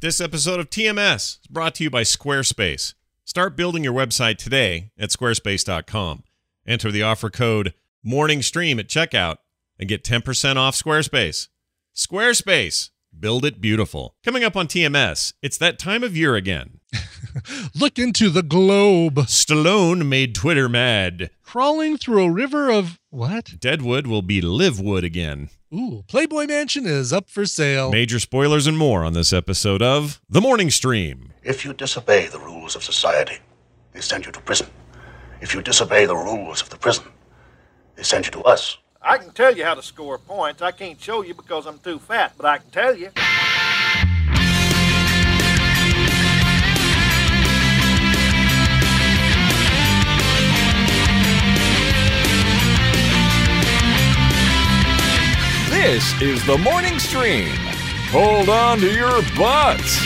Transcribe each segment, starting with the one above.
This episode of TMS is brought to you by Squarespace. Start building your website today at squarespace.com. Enter the offer code MORNINGSTREAM at checkout and get 10% off Squarespace. Squarespace. Build it beautiful. Coming up on TMS, it's that time of year again. Look into the globe. Stallone made Twitter mad. Crawling through a river of what? Deadwood will be Livewood again. Ooh, Playboy Mansion is up for sale. Major spoilers and more on this episode of The Morning Stream. If you disobey the rules of society, they send you to prison. If you disobey the rules of the prison, they send you to us. I can tell you how to score points. I can't show you because I'm too fat, but I can tell you. This is the Morning Stream. Hold on to your butts.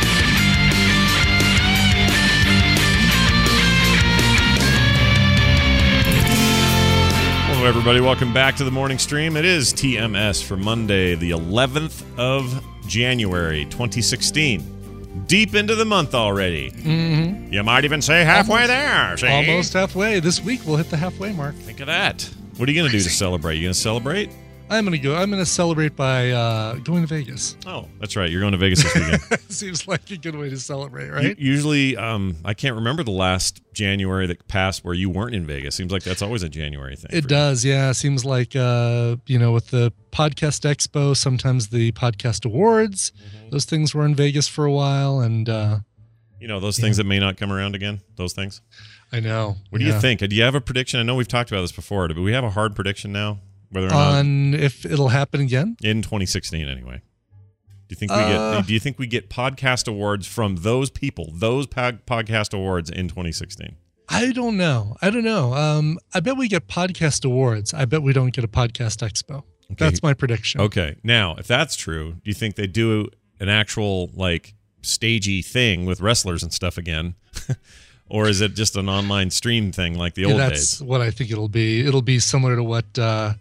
Hello, everybody. Welcome back to the Morning Stream. It is TMS for Monday, the 11th of January, 2016. Deep into the month already. Mm-hmm. You might even say halfway there. See? Almost halfway. This week we'll hit the halfway mark. Think of that. What are you going to do to celebrate? You going to celebrate? I'm gonna celebrate by going to Vegas. Oh, that's right. You're going to Vegas this weekend. Seems like a good way to celebrate, right? Usually, I can't remember the last January that passed where you weren't in Vegas. Seems like that's always a January thing. It does, yeah. Seems like with the Podcast Expo, sometimes the Podcast Awards, those things were in Vegas for a while, and those things that may not come around again. Those things. I know. What do you think? Do you have a prediction? I know we've talked about this before, but we have a hard prediction now. Whether or not if it'll happen again in 2016, anyway. Do you think we get podcast awards from those people, those podcast awards in 2016? I don't know. I bet we get podcast awards. I bet we don't get a podcast expo. Okay. That's my prediction. Okay. Now, if that's true, do you think they do an actual stagey thing with wrestlers and stuff again? Or is it just an online stream thing like the old days? That's what I think it'll be. It'll be similar to what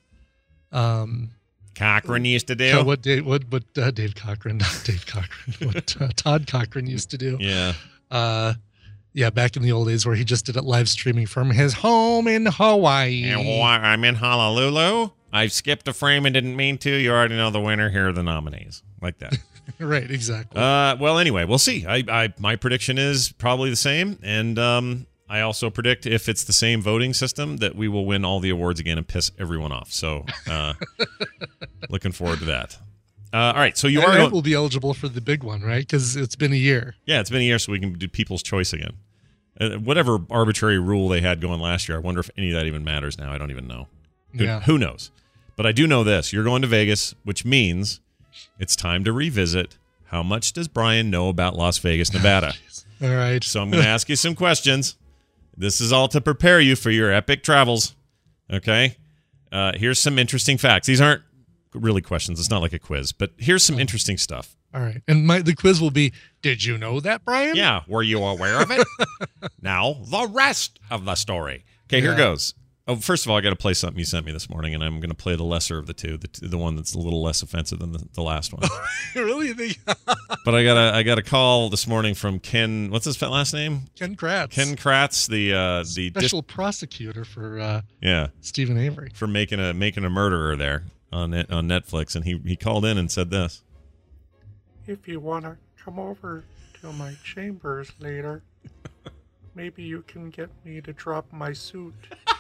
Cochran used to do. What Dave Cochran, not Dave Cochran, what Todd Cochran used to do. Yeah. Back in the old days where he just did it live streaming from his home in Hawaii. I'm in Honolulu. I skipped a frame and didn't mean to. You already know the winner. Here are the nominees. Like that. Right, exactly. Well, anyway, we'll see. My prediction is probably the same, and I also predict if it's the same voting system that we will win all the awards again and piss everyone off. So, looking forward to that. All right, so will be eligible for the big one, right? Because it's been a year. Yeah, it's been a year, so we can do People's Choice again. Whatever arbitrary rule they had going last year, I wonder if any of that even matters now. I don't even know. Who knows? But I do know this: you're going to Vegas, which means it's time to revisit. How much does Brian know about Las Vegas, Nevada? All right. So I'm going to ask you some questions. This is all to prepare you for your epic travels. Okay? Here's some interesting facts. These aren't really questions. It's not like a quiz, but here's some interesting stuff. All right. And the quiz will be, did you know that, Brian? Yeah. Were you aware of it? Now, the rest of the story. Okay, here goes. Oh, first of all, I got to play something you sent me this morning, and I'm going to play the lesser of the two, the one that's a little less offensive than the last one. Really? You think? But I got a call this morning from Ken. What's his last name? Ken Kratz. Ken Kratz, the special prosecutor for Stephen Avery for making a murderer there on Netflix, and he called in and said this: if you want to come over to my chambers later, maybe you can get me to drop my suit.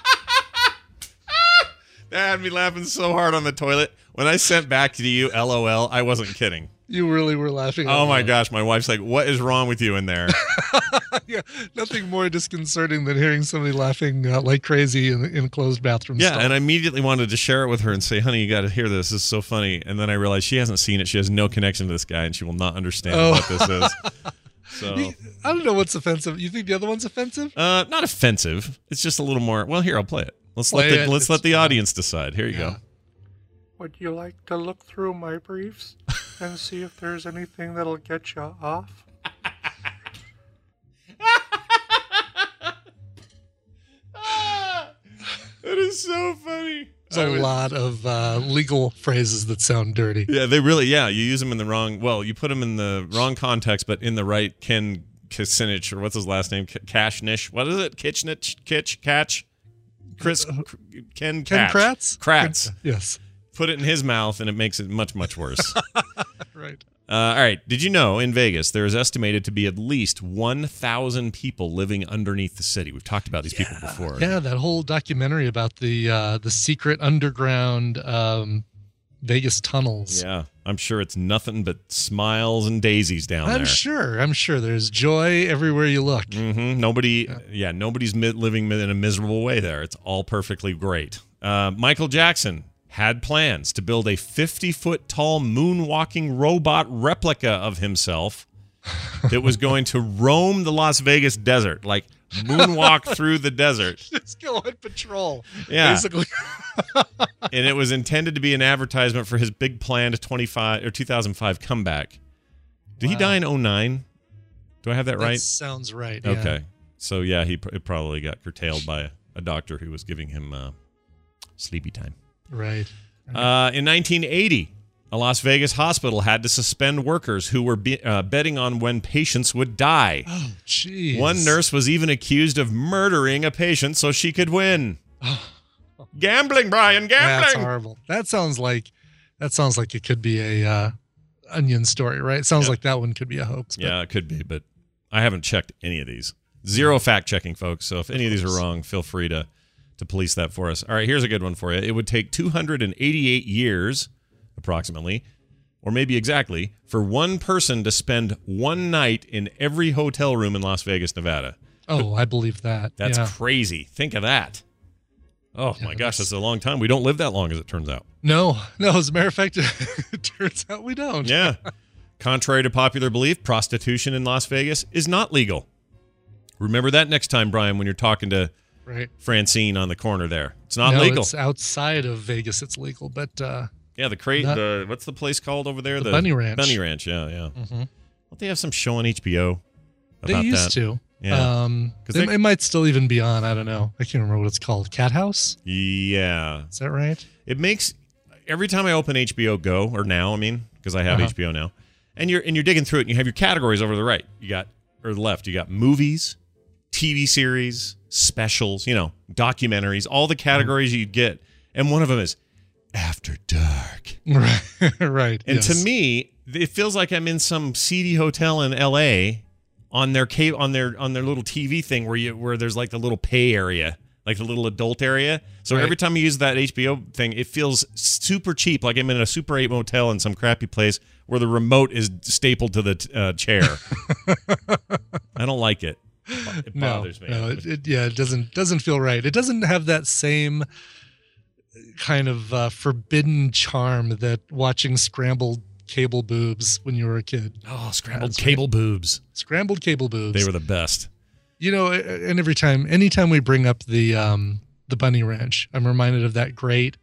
That had me laughing so hard on the toilet. When I sent back to you, LOL, I wasn't kidding. You really were laughing. Oh my gosh, my wife's like, what is wrong with you in there? Yeah, nothing more disconcerting than hearing somebody laughing like crazy in a closed bathroom stall. And I immediately wanted to share it with her and say, honey, you got to hear this. This is so funny. And then I realized she hasn't seen it. She has no connection to this guy, and she will not understand what this is. So I don't know what's offensive. You think the other one's offensive? Not offensive. It's just a little more. Well, here, I'll play it. Let's let the audience decide. Here you go. Would you like to look through my briefs and see if there's anything that'll get you off? It is is so funny. There's a lot of legal phrases that sound dirty. Yeah, they really. Yeah, you use them in the wrong. Well, you put them in the wrong context, but in the right. Ken Kucinich, or what's his last name? Kashnish. What is it? Catch. Chris. Ken Kratz. Kratz. Yes. Put it in his mouth, and it makes it much, much worse. Right. All right. Did you know in Vegas there is estimated to be at least 1,000 people living underneath the city? We've talked about these people before. Yeah, that whole documentary about the secret underground Vegas tunnels. Yeah, I'm sure it's nothing but smiles and daisies down there. I'm sure there's joy everywhere you look. Mm-hmm. Nobody's living in a miserable way there. It's all perfectly great. Michael Jackson had plans to build a 50-foot tall moonwalking robot replica of himself that was going to roam the Las Vegas desert, like moonwalk through the desert. Just go on patrol. Yeah. Basically. And it was intended to be an advertisement for his big planned 2005 comeback. Did he die in 2009? Do I have that right? That sounds right. Yeah. Okay. So, yeah, it probably got curtailed by a doctor who was giving him sleepy time. Right. In 1980, a Las Vegas hospital had to suspend workers who were betting on when patients would die. Oh, jeez. One nurse was even accused of murdering a patient so she could win. Gambling, Brian, gambling. That's horrible. That sounds like it could be a Onion story, right? It sounds like that one could be a hoax. But Yeah, it could be, but I haven't checked any of these. Zero fact checking, folks. So if any of these are wrong, feel free to police that for us. All right, here's a good one for you. It would take 288 years, approximately, or maybe exactly, for one person to spend one night in every hotel room in Las Vegas, Nevada. Oh, I believe that. That's yeah. crazy. Think of that. Oh, my gosh, that's a long time. We don't live that long, as it turns out. No. As a matter of fact, it turns out we don't. Yeah. Contrary to popular belief, prostitution in Las Vegas is not legal. Remember that next time, Brian, when you're talking to Francine on the corner there. It's not legal. It's outside of Vegas. It's legal, but yeah, what's the place called over there? The Bunny Ranch. Bunny Ranch, yeah. Mm-hmm. Don't they have some show on HBO about they used that? to. Yeah. It might still even be on. I don't know. I can't remember what it's called. Cat House? Yeah. Is that right? It makes every time I open HBO Go, or now, because I have HBO now, and you're digging through it, and you have your categories over to the right. Or the left. You got movies, TV series, specials, documentaries, all the categories you'd get. And one of them is After Dark. Right. And to me, it feels like I'm in some seedy hotel in LA on their little TV thing where there's like the little pay area, like the little adult area. So every time you use that HBO thing, it feels super cheap, like I'm in a Super 8 motel in some crappy place where the remote is stapled to the chair. I don't like it. It bothers me. No, it doesn't feel right. It doesn't have that same kind of forbidden charm that watching scrambled cable boobs when you were a kid. Oh, scrambled cable boobs. Scrambled cable boobs. They were the best. And anytime we bring up the Bunny Ranch, I'm reminded of that great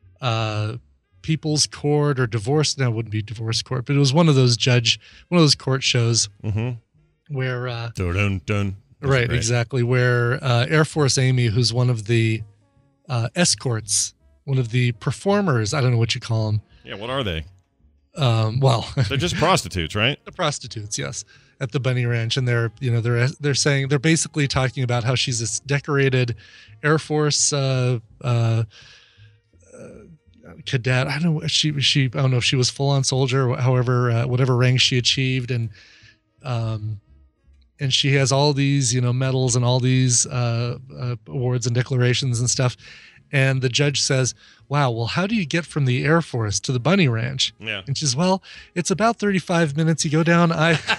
People's Court or Divorce. No, it wouldn't be Divorce Court, but it was one of those court shows where dun, dun. Right, exactly, where Air Force Amy, who's one of the escorts, one of the performers, I don't know what you call them. Yeah, what are they? Well, they're just prostitutes, right? The prostitutes, yes, at the Bunny Ranch, and they're basically talking about how she's this decorated Air Force cadet. I don't know I don't know if she was full on soldier, however, whatever rank she achieved, and she has all these medals and all these awards and declarations and stuff. And the judge says, wow, well, how do you get from the Air Force to the Bunny Ranch? Yeah. And she says, well, it's about 35 minutes. You go down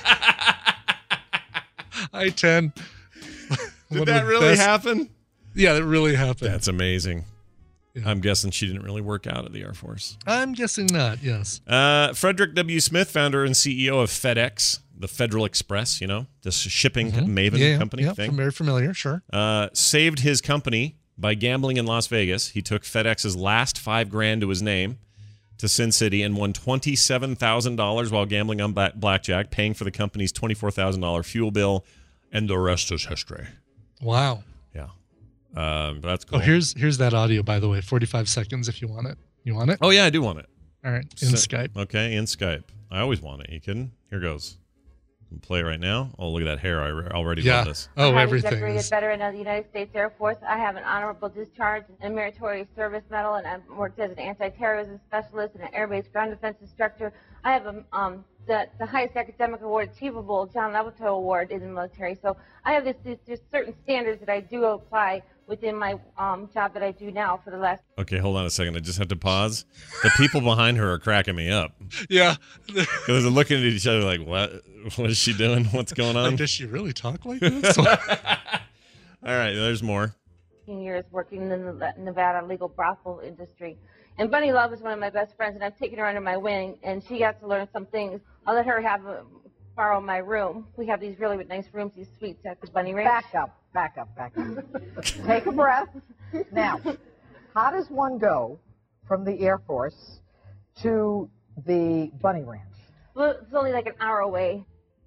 I-10. Did that really happen? Yeah, that really happened. That's amazing. Yeah. I'm guessing she didn't really work out at the Air Force. I'm guessing not, yes. Frederick W. Smith, founder and CEO of FedEx, the Federal Express, this shipping Maven company thing. Very familiar, sure. Saved his company by gambling in Las Vegas. He took FedEx's last $5,000 to his name to Sin City and won $27,000 while gambling on blackjack, paying for the company's $24,000 fuel bill, and the rest is history. Wow. Yeah. But that's cool. Oh, here's that audio, by the way. 45 seconds if you want it. You want it? Oh, yeah, I do want it. All right. In Skype. Okay, in Skype. I always want it. You kidding? Here goes. Play it right now. Oh, look at that hair. I already love this. Oh, highly everything decorated is. veteran of the United States Air Force. I have an honorable discharge and meritorious service medal, and I've worked as an anti-terrorism specialist and an air-based ground defense instructor. I have the highest academic award achievable, John Levitt Award in the military. So I have there's certain standards that I do apply within my job that I do now for the last. Okay, hold on a second. I just have to pause. The people behind her are cracking me up. Yeah. Because they're looking at each other like, what? What is she doing? What's going on? Like, does she really talk like this? All right, there's more. Years working in the Nevada legal brothel industry. And Bunny Love is one of my best friends, and I've taken her under my wing, and she got to learn some things. I'll let her borrow my room. We have these really nice rooms, these suites at the Bunny Ranch. Back up. Take a breath. Now, how does one go from the Air Force to the Bunny Ranch? Well, it's only like an hour away.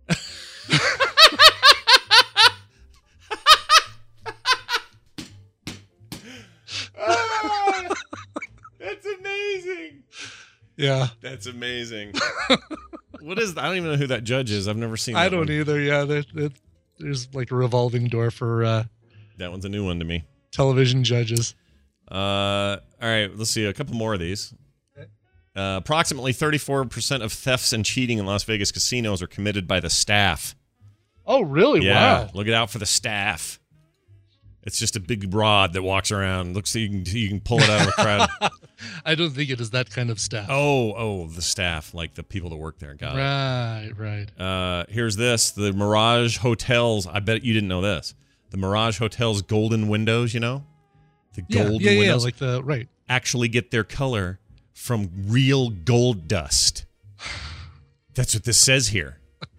That's amazing. Yeah. That's amazing. What is I don't even know who that judge is. I've never seen that I don't one. either. Yeah. There's like a revolving door for That one's a new one to me. television judges. All right, let's see a couple more of these. Approximately 34% of thefts and cheating in Las Vegas casinos are committed by the staff. Oh, really? Yeah, Wow. look out for the staff. It's just a big rod that walks around. Looks like you can pull it out of a crowd. I don't think it is that kind of staff. Oh, the staff, like the people that work there. Got it. Right. Here's this. The Mirage Hotels. I bet you didn't know this. The Mirage Hotels golden windows, the golden windows. Like right. Actually get their color from real gold dust. That's what this says here.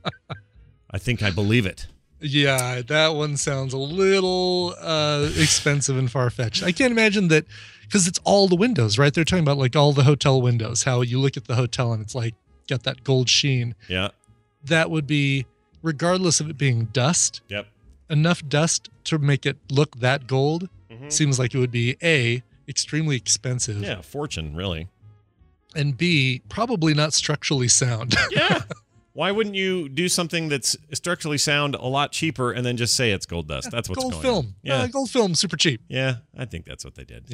I think I believe it. Yeah, that one sounds a little expensive and far-fetched. I can't imagine that, because it's all the windows, right? They're talking about like all the hotel windows, how you look at the hotel and it's like got that gold sheen. Yeah. That would be, regardless of it being dust, Yep. enough dust to make it look that gold. Seems like it would be A, extremely expensive. Yeah, fortune, really. And B, probably not structurally sound. Yeah. Why wouldn't you do something that's structurally sound a lot cheaper and then just say it's gold dust? That's what's gold going film. on. Yeah. Gold film, super cheap. Yeah, I think that's what they did.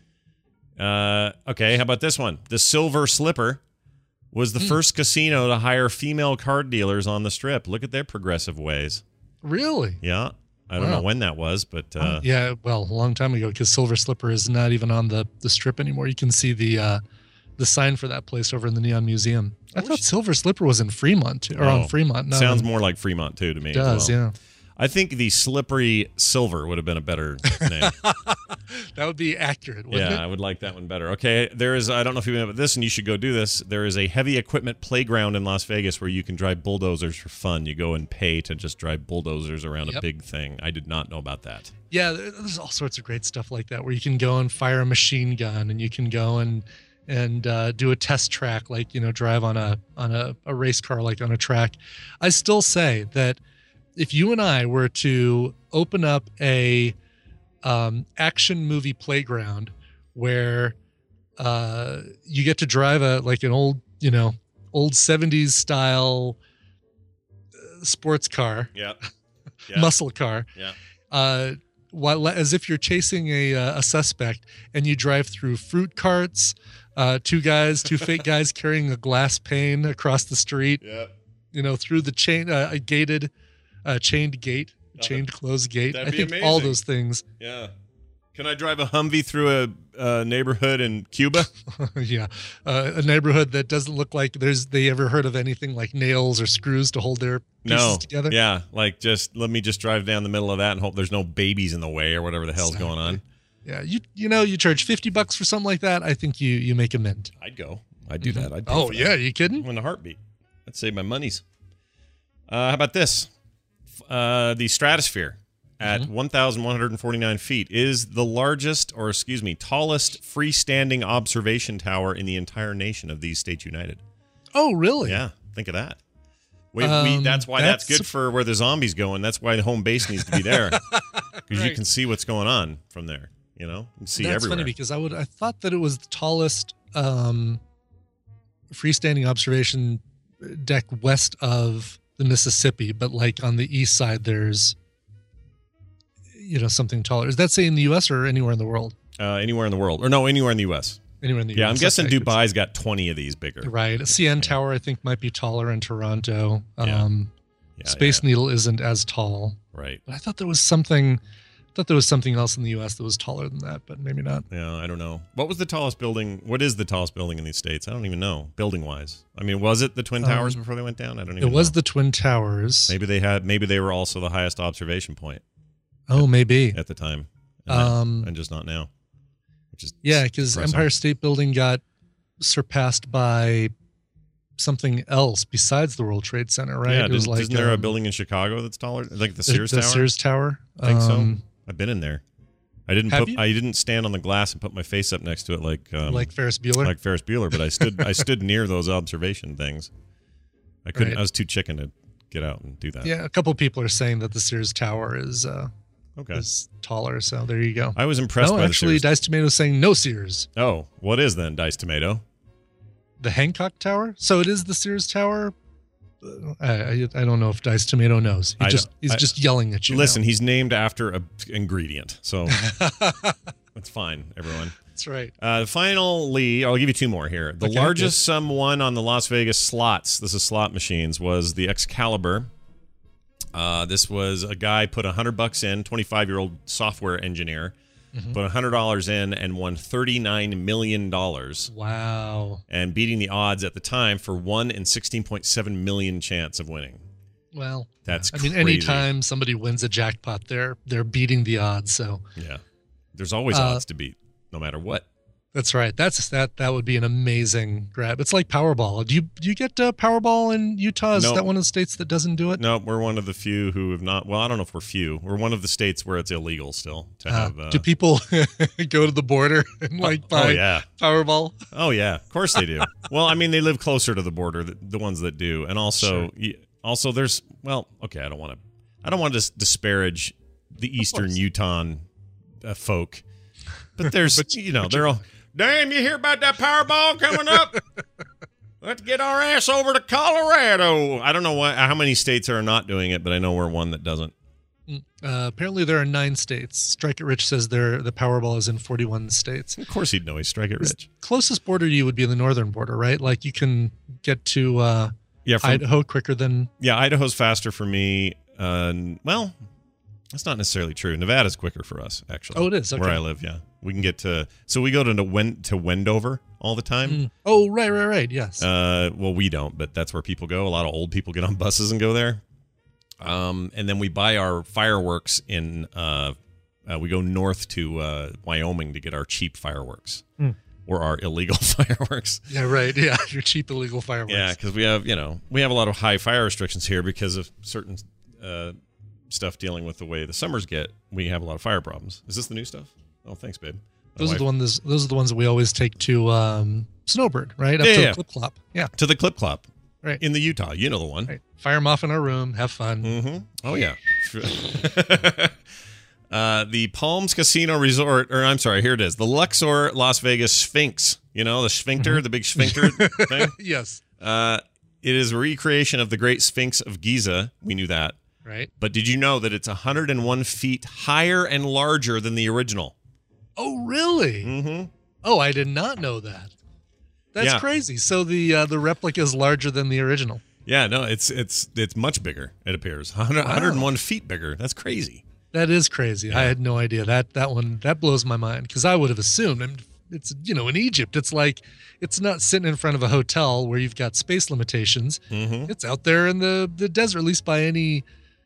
Yeah. Okay, how about this one? The Silver Slipper was the first casino to hire female card dealers on the Strip. Look at their progressive ways. Really? Yeah. I don't know when that was, but... yeah, well, a long time ago, because Silver Slipper is not even on the Strip anymore. You can see the sign for that place over in the Neon Museum. I thought Silver Slipper was in Fremont, or on Fremont. No, sounds more like Fremont, too, to me. It does, as well. yeah. I think the Slippery Silver would have been a better name. That would be accurate, wouldn't Yeah, it? I would like that one better. Okay, there is, I don't know if you know about this, and you should go do this. There is a heavy equipment playground in Las Vegas where you can drive bulldozers for fun. You go and pay to just drive bulldozers around a big thing. I did not know about that. Yeah, there's all sorts of great stuff like that where you can go and fire a machine gun, and you can go and do a test track, like, drive on a race car, like on a track. I still say that if you and I were to open up a action movie playground where you get to drive an old 70s style sports car, muscle car, as if you're chasing a suspect, and you drive through fruit carts, two fake guys carrying a glass pane across the street, through the chained closed gate. That'd I be think amazing. all those things. Yeah. Can I drive a Humvee through a neighborhood in Cuba? Yeah. A neighborhood that doesn't look like they ever heard of anything like nails or screws to hold their pieces together. Yeah. Like, let me just drive down the middle of that and hope there's no babies in the way or whatever the hell's going on. Yeah. You charge $50 for something like that. I think you make a mint. I'd go. I'd do that. I'd pay Oh, for yeah. that. You kidding? In a heartbeat. I'd save my monies. How about this? The Stratosphere at 1,149 feet is the largest, tallest freestanding observation tower in the entire nation of these states united. Oh, really? Yeah, think of that. That's why that's good for where the zombies go, and that's why the home base needs to be there. because you Right. can see what's going on from there. You know, you see That's everywhere. funny because I thought that it was the tallest freestanding observation deck west of the Mississippi, but like on the east side, there's something taller. Is that say in the U.S. or anywhere in the world? Anywhere in the world, or no, anywhere in the U.S. Anywhere in the Yeah, US. I'm guessing Okay, Dubai's got 20 of these bigger. right. A CN Tower, I think, might be taller in Toronto. Yeah, Space Needle isn't as tall, right. but I thought there was something. Else in the U.S. that was taller than that, but maybe not. Yeah, I don't know. What was the tallest building? What is the tallest building in these states? I don't even know. Building wise, I mean, was it the Twin Towers before they went down? I don't even. It was know. the Twin Towers. Maybe they were also the highest observation point. Oh, maybe at the time, and just not now. Which is because Empire State Building got surpassed by something else besides the World Trade Center, right? Yeah, it was isn't there a building in Chicago that's taller, like the Sears the Tower? Sears Tower. I think so. I've been in there. I Have you? didn't stand on the glass and put my face up next to it like Ferris Bueller. Like Ferris Bueller, but I stood near those observation things. I couldn't. Right. I was too chicken to get out and do that. Yeah, a couple people are saying that the Sears Tower is taller. So there you go. I was impressed by actually, the Sears. Dice Tomato is saying no Sears. Oh, what is then Dice Tomato? The Hancock Tower. So it is the Sears Tower. I don't know if Dice Tomato knows. He's just yelling at you. Listen, now. he's named after an ingredient, so that's fine, everyone. That's right. Finally, I'll give you two more here. The largest sum won on the Las Vegas slots, this is slot machines, was the Excalibur. This was a guy put $100 in, 25-year-old software engineer, put $100 in and won $39 million. Wow. And beating the odds at the time for 1 in 16.7 million chance of winning. Well, that's I mean, crazy. anytime somebody wins a jackpot, they're beating the odds. So yeah, there's always odds to beat, no matter what. That's right. That would be an amazing grab. It's like Powerball. Do you get Powerball in Utah? Is that one of the states that doesn't do it? No, we're one of the few who have not. Well, I don't know if we're few. We're one of the states where it's illegal still to have. Do people go to the border and buy Powerball? Oh yeah, of course they do. Well, I mean, they live closer to the border, the ones that do, and also there's okay. I don't want to disparage the Eastern Utah folk, but there's they're all. Damn, you hear about that Powerball coming up? Let's get our ass over to Colorado. I don't know how many states are not doing it, but I know we're one that doesn't. Apparently, there are 9 states. Strike It Rich says the Powerball is in 41 states. Of course, he'd know. He's Strike It Rich. Closest border to you would be the northern border, right? Like you can get to Idaho quicker than. Yeah, Idaho's faster for me. Well, that's not necessarily true. Nevada's quicker for us, actually. Oh, it is. Okay. Where I live, yeah. We can get to. So we go to Wendover all the time. Oh, right. Yes. Well, we don't, but that's where people go. A lot of old people get on buses and go there. And then we buy our fireworks in. We go north to Wyoming to get our cheap fireworks or our illegal fireworks. Yeah, right. Yeah, your cheap illegal fireworks. Yeah, because we have a lot of high fire restrictions here because of certain stuff dealing with the way the summers get. We have a lot of fire problems. Is this the new stuff? Oh, thanks, babe. Those are the ones that we always take to Snowbird, right? Up to the Clip Clop. Yeah. To the Clip Clop. Right. In the Utah. You know the one. Right. Fire them off in our room. Have fun. Mm-hmm. Oh, yeah. The Palms Casino Resort, here it is. The Luxor Las Vegas Sphinx. You know, the sphincter, the big sphincter thing? Yes. It is a recreation of the Great Sphinx of Giza. We knew that. Right. But did you know that it's 101 feet higher and larger than the original? Oh, really? Mm-hmm. Oh, I did not know that. That's crazy. So the replica is larger than the original. Yeah, no, it's much bigger, it appears. 101 feet bigger. That's crazy. That is crazy. Yeah. I had no idea. That blows my mind because I would have assumed it's in Egypt. It's like it's not sitting in front of a hotel where you've got space limitations. Mm-hmm. It's out there in the desert, at least by any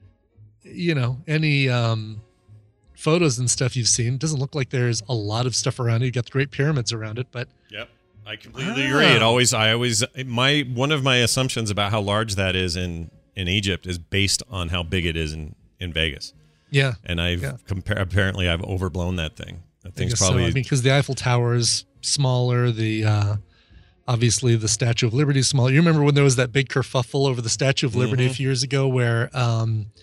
photos and stuff you've seen. It doesn't look like there's a lot of stuff around it. You've got the Great Pyramids around it, but yep, I completely agree. One of my assumptions about how large that is in Egypt is based on how big it is in Vegas. Yeah, and apparently I've overblown that thing. That thing's probably because the Eiffel Tower is smaller. The obviously the Statue of Liberty is smaller. You remember when there was that big kerfuffle over the Statue of Liberty a few years ago, where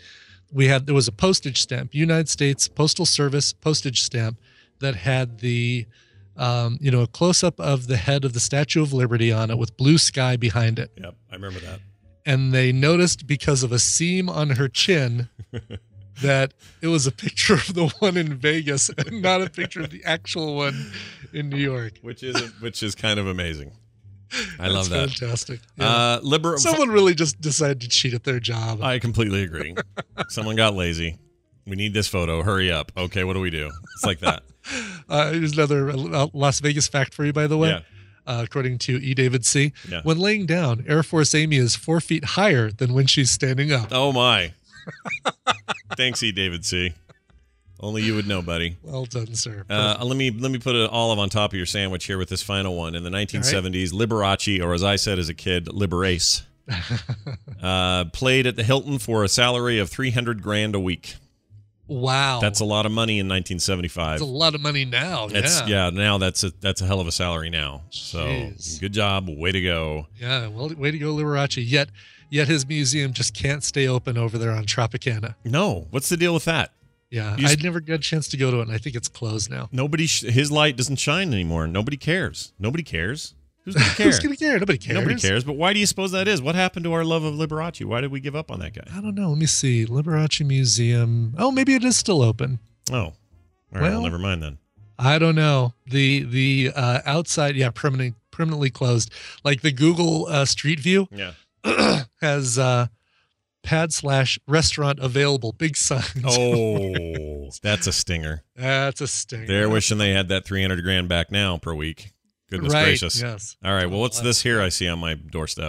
there was a postage stamp, United States Postal Service postage stamp that had the, a close up of the head of the Statue of Liberty on it with blue sky behind it. Yep, I remember that. And they noticed because of a seam on her chin that it was a picture of the one in Vegas and not a picture of the actual one in New York. Which is kind of amazing. I love that. Fantastic. Yeah. Someone really just decided to cheat at their job. I completely agree. Someone got lazy. We need this photo. Hurry up. Okay, what do we do? It's like that. Here's another Las Vegas fact for you, by the way. Yeah. According to E. David C. Yeah. When laying down, Air Force Amy is 4 feet higher than when she's standing up. Oh, my. Thanks, E. David C. Only you would know, buddy. Well done, sir. Let me put an olive on top of your sandwich here with this final one. In the 1970s, Liberace, or as I said as a kid, Liberace, played at the Hilton for a salary of $300,000 a week. Wow, that's a lot of money in 1975. That's a lot of money now. Now that's a hell of a salary now. So Jeez. Good job, way to go. Yeah, well, way to go, Liberace. Yet his museum just can't stay open over there on Tropicana. No, what's the deal with that? Yeah, I never got a chance to go to it, and I think it's closed now. His light doesn't shine anymore. Nobody cares. Nobody cares. Who's going to care? Who's going to care? Nobody cares. Nobody cares. But why do you suppose that is? What happened to our love of Liberace? Why did we give up on that guy? I don't know. Let me see. Liberace Museum. Oh, maybe it is still open. Oh, all right. Well, never mind then. I don't know. The outside, permanently closed. Like the Google Street View. Yeah. Has pad/restaurant available. Big signs. Oh, that's a stinger. That's a stinger. They're wishing they had that $300,000 back now per week. Goodness gracious. Yes. All right. Well, what's this here I see on my doorstep?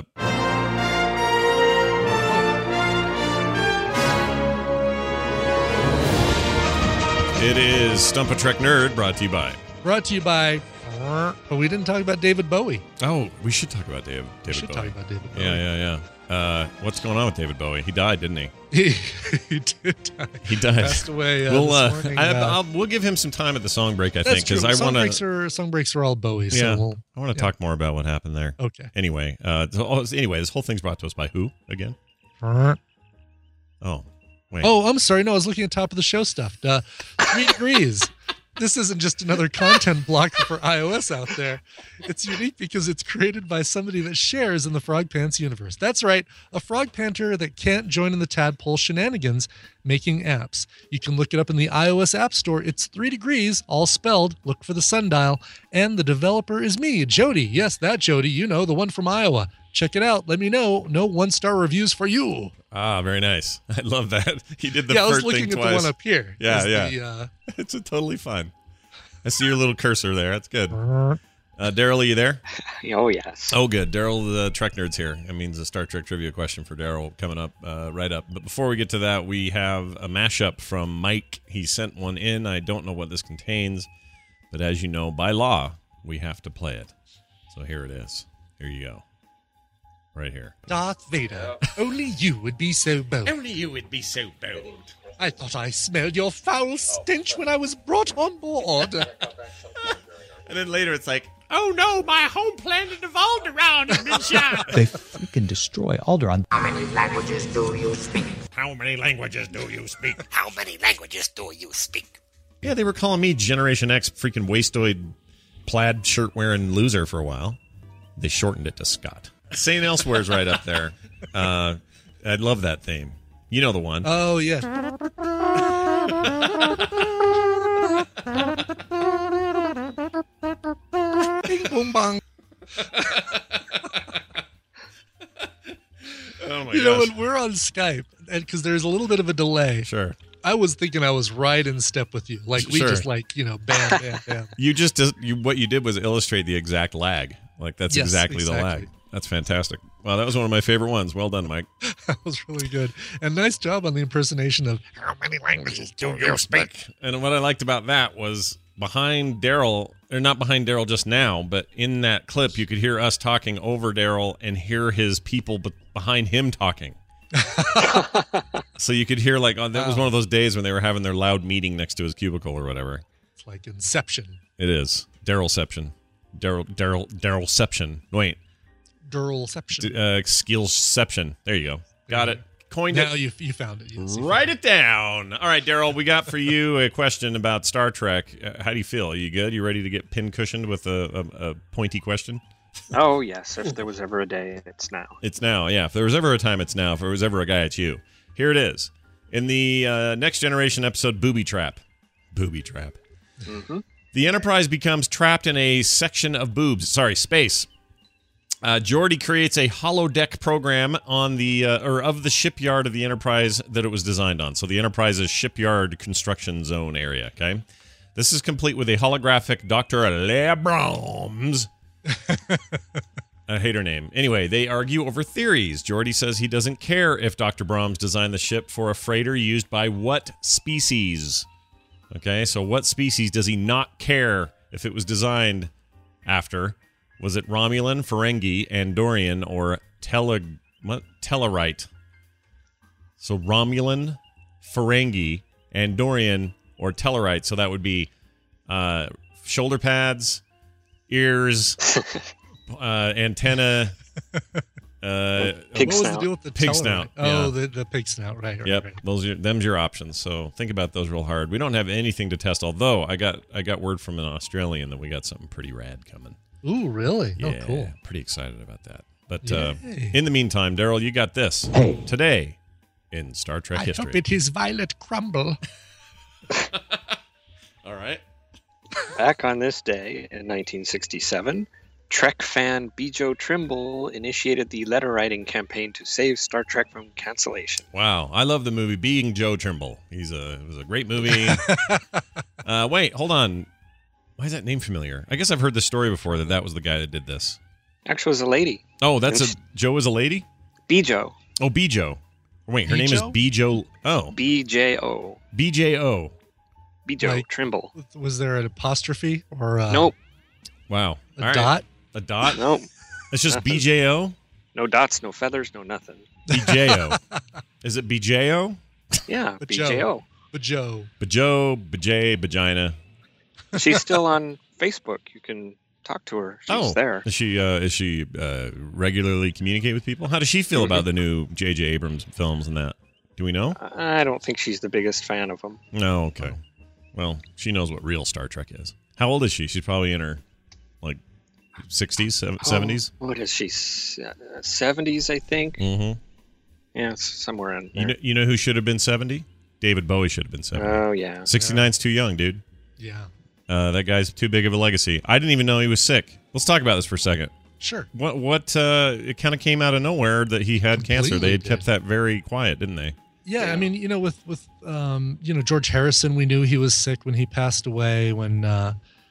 It is Stump a Trek Nerd, brought to you by. But we didn't talk about David Bowie. Oh, we should talk about David Bowie. Talk about David Bowie. Yeah. What's going on with David Bowie? He died, didn't he? He did die. He died. Passed away this morning. We'll give him some time at the song break, I think, because I want to. Song breaks are all Bowie. Yeah, so I want to talk more about what happened there. Okay. Anyway, this whole thing's brought to us by who again? Oh, wait. Oh, I'm sorry. No, I was looking at top of the show stuff. 3 degrees. This isn't just another content block for iOS out there. It's unique because it's created by somebody that shares in the Frog Pants universe. That's right, a frog panter that can't join in the tadpole shenanigans making apps. You can look it up in the iOS App Store. It's 3 degrees, all spelled. Look for the sundial. And the developer is me, Jody. Yes, that Jody. You know, the one from Iowa. Check it out. Let me know. No 1-star reviews for you. Ah, very nice. I love that. He did the first thing twice. Yeah, I was looking at the one up here. Yeah. It's totally fun. I see your little cursor there. That's good. Daryl, are you there? Oh, yes. Oh, good. Daryl, the Trek Nerd's here. That means a Star Trek trivia question for Daryl coming up right up. But before we get to that, we have a mashup from Mike. He sent one in. I don't know what this contains, but as you know, by law, we have to play it. So here it is. Here you go. Right here. Darth Vader, only you would be so bold. Only you would be so bold. I thought I smelled your foul stench when I was brought on board. And then later it's like, oh no, my home planet of Alderaan has been shot. They freaking destroy Alderaan. How many languages do you speak? How many languages do you speak? How many languages do you speak? Yeah, they were calling me Generation X freaking wastoid plaid shirt wearing loser for a while. They shortened it to Scott. St. Elsewhere's right up there. I love that theme. You know the one. Oh, yeah. Bing, boom, bong. Oh, my gosh. Know, when we're on Skype, and because there's a little bit of a delay. Sure. I was thinking I was right in step with you. Like, we just bam, bam, bam. What you did was illustrate the exact lag. Like, that's exactly the lag. That's fantastic. Wow, that was one of my favorite ones. Well done, Mike. That was really good. And nice job on the impersonation of how many languages do you speak? And what I liked about that was behind Daryl, or not behind Daryl just now, but in that clip, you could hear us talking over Daryl and hear his people behind him talking. So you could hear that was one of those days when they were having their loud meeting next to his cubicle or whatever. It's like Inception. It is. Darylception. Darylception. Wait. Duralception. Skillception. There you go. Got it. coined Now it. you found it. Yes, Write it down. All right, Daryl, we got for you a question about Star Trek. How do you feel? Are you good? You ready to get pin-cushioned with a pointy question? Oh, yes. If there was ever a day, it's now. It's now, yeah. If there was ever a time, it's now. If there was ever a guy, it's you. Here it is. In the Next Generation episode, Booby Trap. Booby Trap. Mm-hmm. The Enterprise becomes trapped in a section of space. Geordi creates a holodeck program on the of the shipyard of the Enterprise that it was designed on. So the Enterprise's shipyard construction zone area. Okay, this is complete with a holographic Dr. Leah Brahms. I hate her name. Anyway, they argue over theories. Geordi says he doesn't care if Dr. Brahms designed the ship for a freighter used by what species. Okay, so what species does he not care if it was designed after? Was it Romulan, Ferengi, Andorian, or Tellarite? So Romulan, Ferengi, Andorian, or Tellarite. So that would be shoulder pads, ears, antenna. What was the deal with the pig Tellarite? snout? Oh, Yeah. the pig snout, right? Yep, Right. them's your options. So think about those real hard. We don't have anything to test. Although I got word from an Australian that we got something pretty rad coming. Ooh, really? Yeah, Oh, cool. Pretty excited about that. But Yay. in the meantime, Daryl, you got this today in Star Trek I history. hope it is Violet Crumble. All right. Back on this day in 1967, Trek fan B. Joe Trimble initiated the letter writing campaign to save Star Trek from cancellation. Wow, I love the movie Being Joe Trimble. It was a great movie. Wait, hold on. Why is that name familiar? I guess I've heard the story before that was the guy that did this. Actually, it was a lady. Oh, Joe is a lady? B. Joe. Oh, B. Joe. Wait, her name is B-Jo? B. Joe. Oh. B-J-O. B-J-O. B. Joe Like- Trimble. Was there an apostrophe or Nope. Wow. a All right. dot? A dot? Nope. It's just Nothing. B-J-O? No dots, no feathers, no nothing. B-J-O. Is it B-J-O? Yeah, But B-J-O. But Joe. Ba-Joe, Ba-Jay, Vagina. She's still on Facebook. You can talk to her. She's there. Is she regularly communicate with people? How does she feel about the new J.J. Abrams films and that? Do we know? I don't think she's the biggest fan of them. No, okay. Well, she knows what real Star Trek is. How old is she? She's probably in her, 60s, 70s? Oh, what is she? 70s, I think. Mm-hmm. Yeah, it's somewhere in there. You know who should have been 70? David Bowie should have been 70. Oh, yeah. 69's too young, dude. Yeah. That guy's too big of a legacy. I didn't even know he was sick. Let's talk about this for a second. Sure. It kind of came out of nowhere that he had cancer. Completely They had did. kept that very quiet, didn't they? Yeah, I mean, with George Harrison, we knew he was sick when he passed away. When, there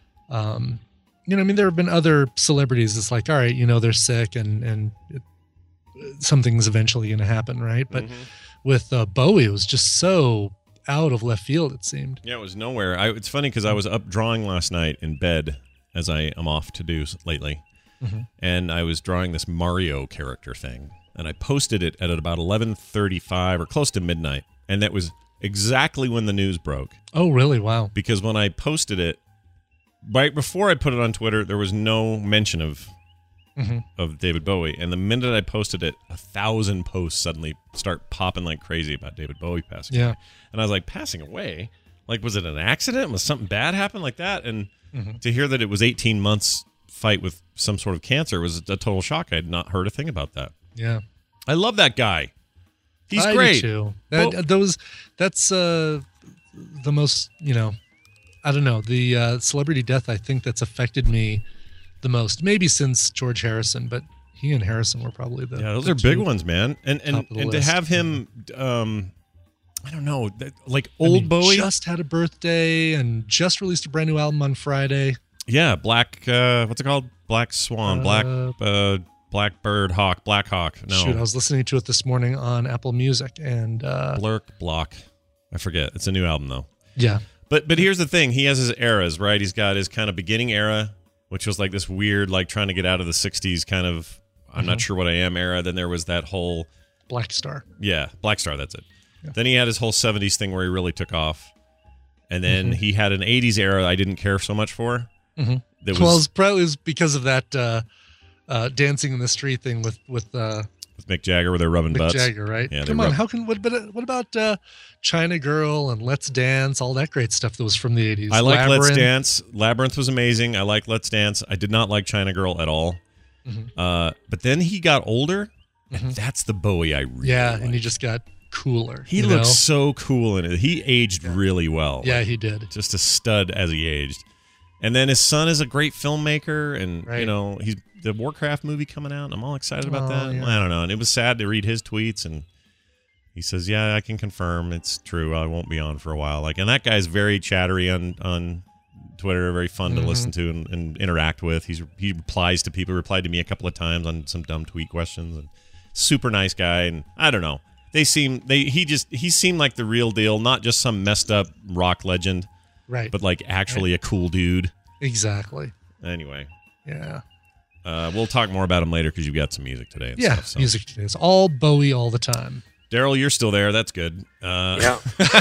have been other celebrities. It's like, all right, they're sick, and something's eventually going to happen, right? But with Bowie, it was just so out of left field. It seemed. Yeah, it was nowhere. It's funny because I was up drawing last night in bed, as I am off to do lately, and I was drawing this Mario character thing. And I posted it at about 11:35 or close to midnight. And that was exactly when the news broke. Oh, really? Wow. Because when I posted it, right before I put it on Twitter, there was no mention of David Bowie. And the minute I posted it, 1,000 posts suddenly start popping like crazy about David Bowie passing away. And I was like, passing away? Like, was it an accident? Was something bad happen like that? And to hear that it was 18 months fight with some sort of cancer was a total shock. I had not heard a thing about that. Yeah. I love that guy. He's I great. do too. That's the most, I don't know, the celebrity death I think that's affected me the most. Maybe since George Harrison, but he and Harrison were probably the those the are big two ones, man. And top of the to list. have him, I don't know, old Bowie just had a birthday and just released a brand new album on Friday. Yeah, Black. What's it called? Black Swan. Blackbird Hawk. Black Hawk. No. Shoot, I was listening to it this morning on Apple Music and Block. I forget. It's a new album though. Yeah. But here's the thing. He has his eras, right? He's got his kind of beginning era, which was like this weird, like trying to get out of the 60s kind of, I'm not sure what I am era. Then there was that whole Black Star. Yeah, Black Star, that's it. Yeah. Then he had his whole 70s thing where he really took off. And then he had an 80s era I didn't care so much for. Well, it was because of that Dancing in the Street thing with with Mick Jagger where they're rubbing Mick butts. Jagger, right? Yeah, Come on, how can what about China Girl and Let's Dance, all that great stuff that was from the 80s? I like Labyrinth. Let's Dance. Labyrinth was amazing. I like Let's Dance. I did not like China Girl at all. But then he got older, and that's the Bowie I really like. And he just got cooler. He looks so cool in it. He aged really well. Yeah, he did. Just a stud as he aged. And then his son is a great filmmaker, and you know, he's the Warcraft movie coming out. And I'm all excited about that. Yeah. I don't know. And it was sad to read his tweets, and he says, "Yeah, I can confirm it's true. I won't be on for a while." Like, and that guy's very chattery on Twitter, very fun to listen to and interact with. He replies to people. Replied to me a couple of times on some dumb tweet questions, and super nice guy. And I don't know. He seemed like the real deal, not just some messed up rock legend. Right. But like actually a cool dude. Exactly. Anyway. Yeah. We'll talk more about him later because you've got some music today. And stuff, so. Music today. It's all Bowie all the time. Daryl, you're still there. That's good. Yeah.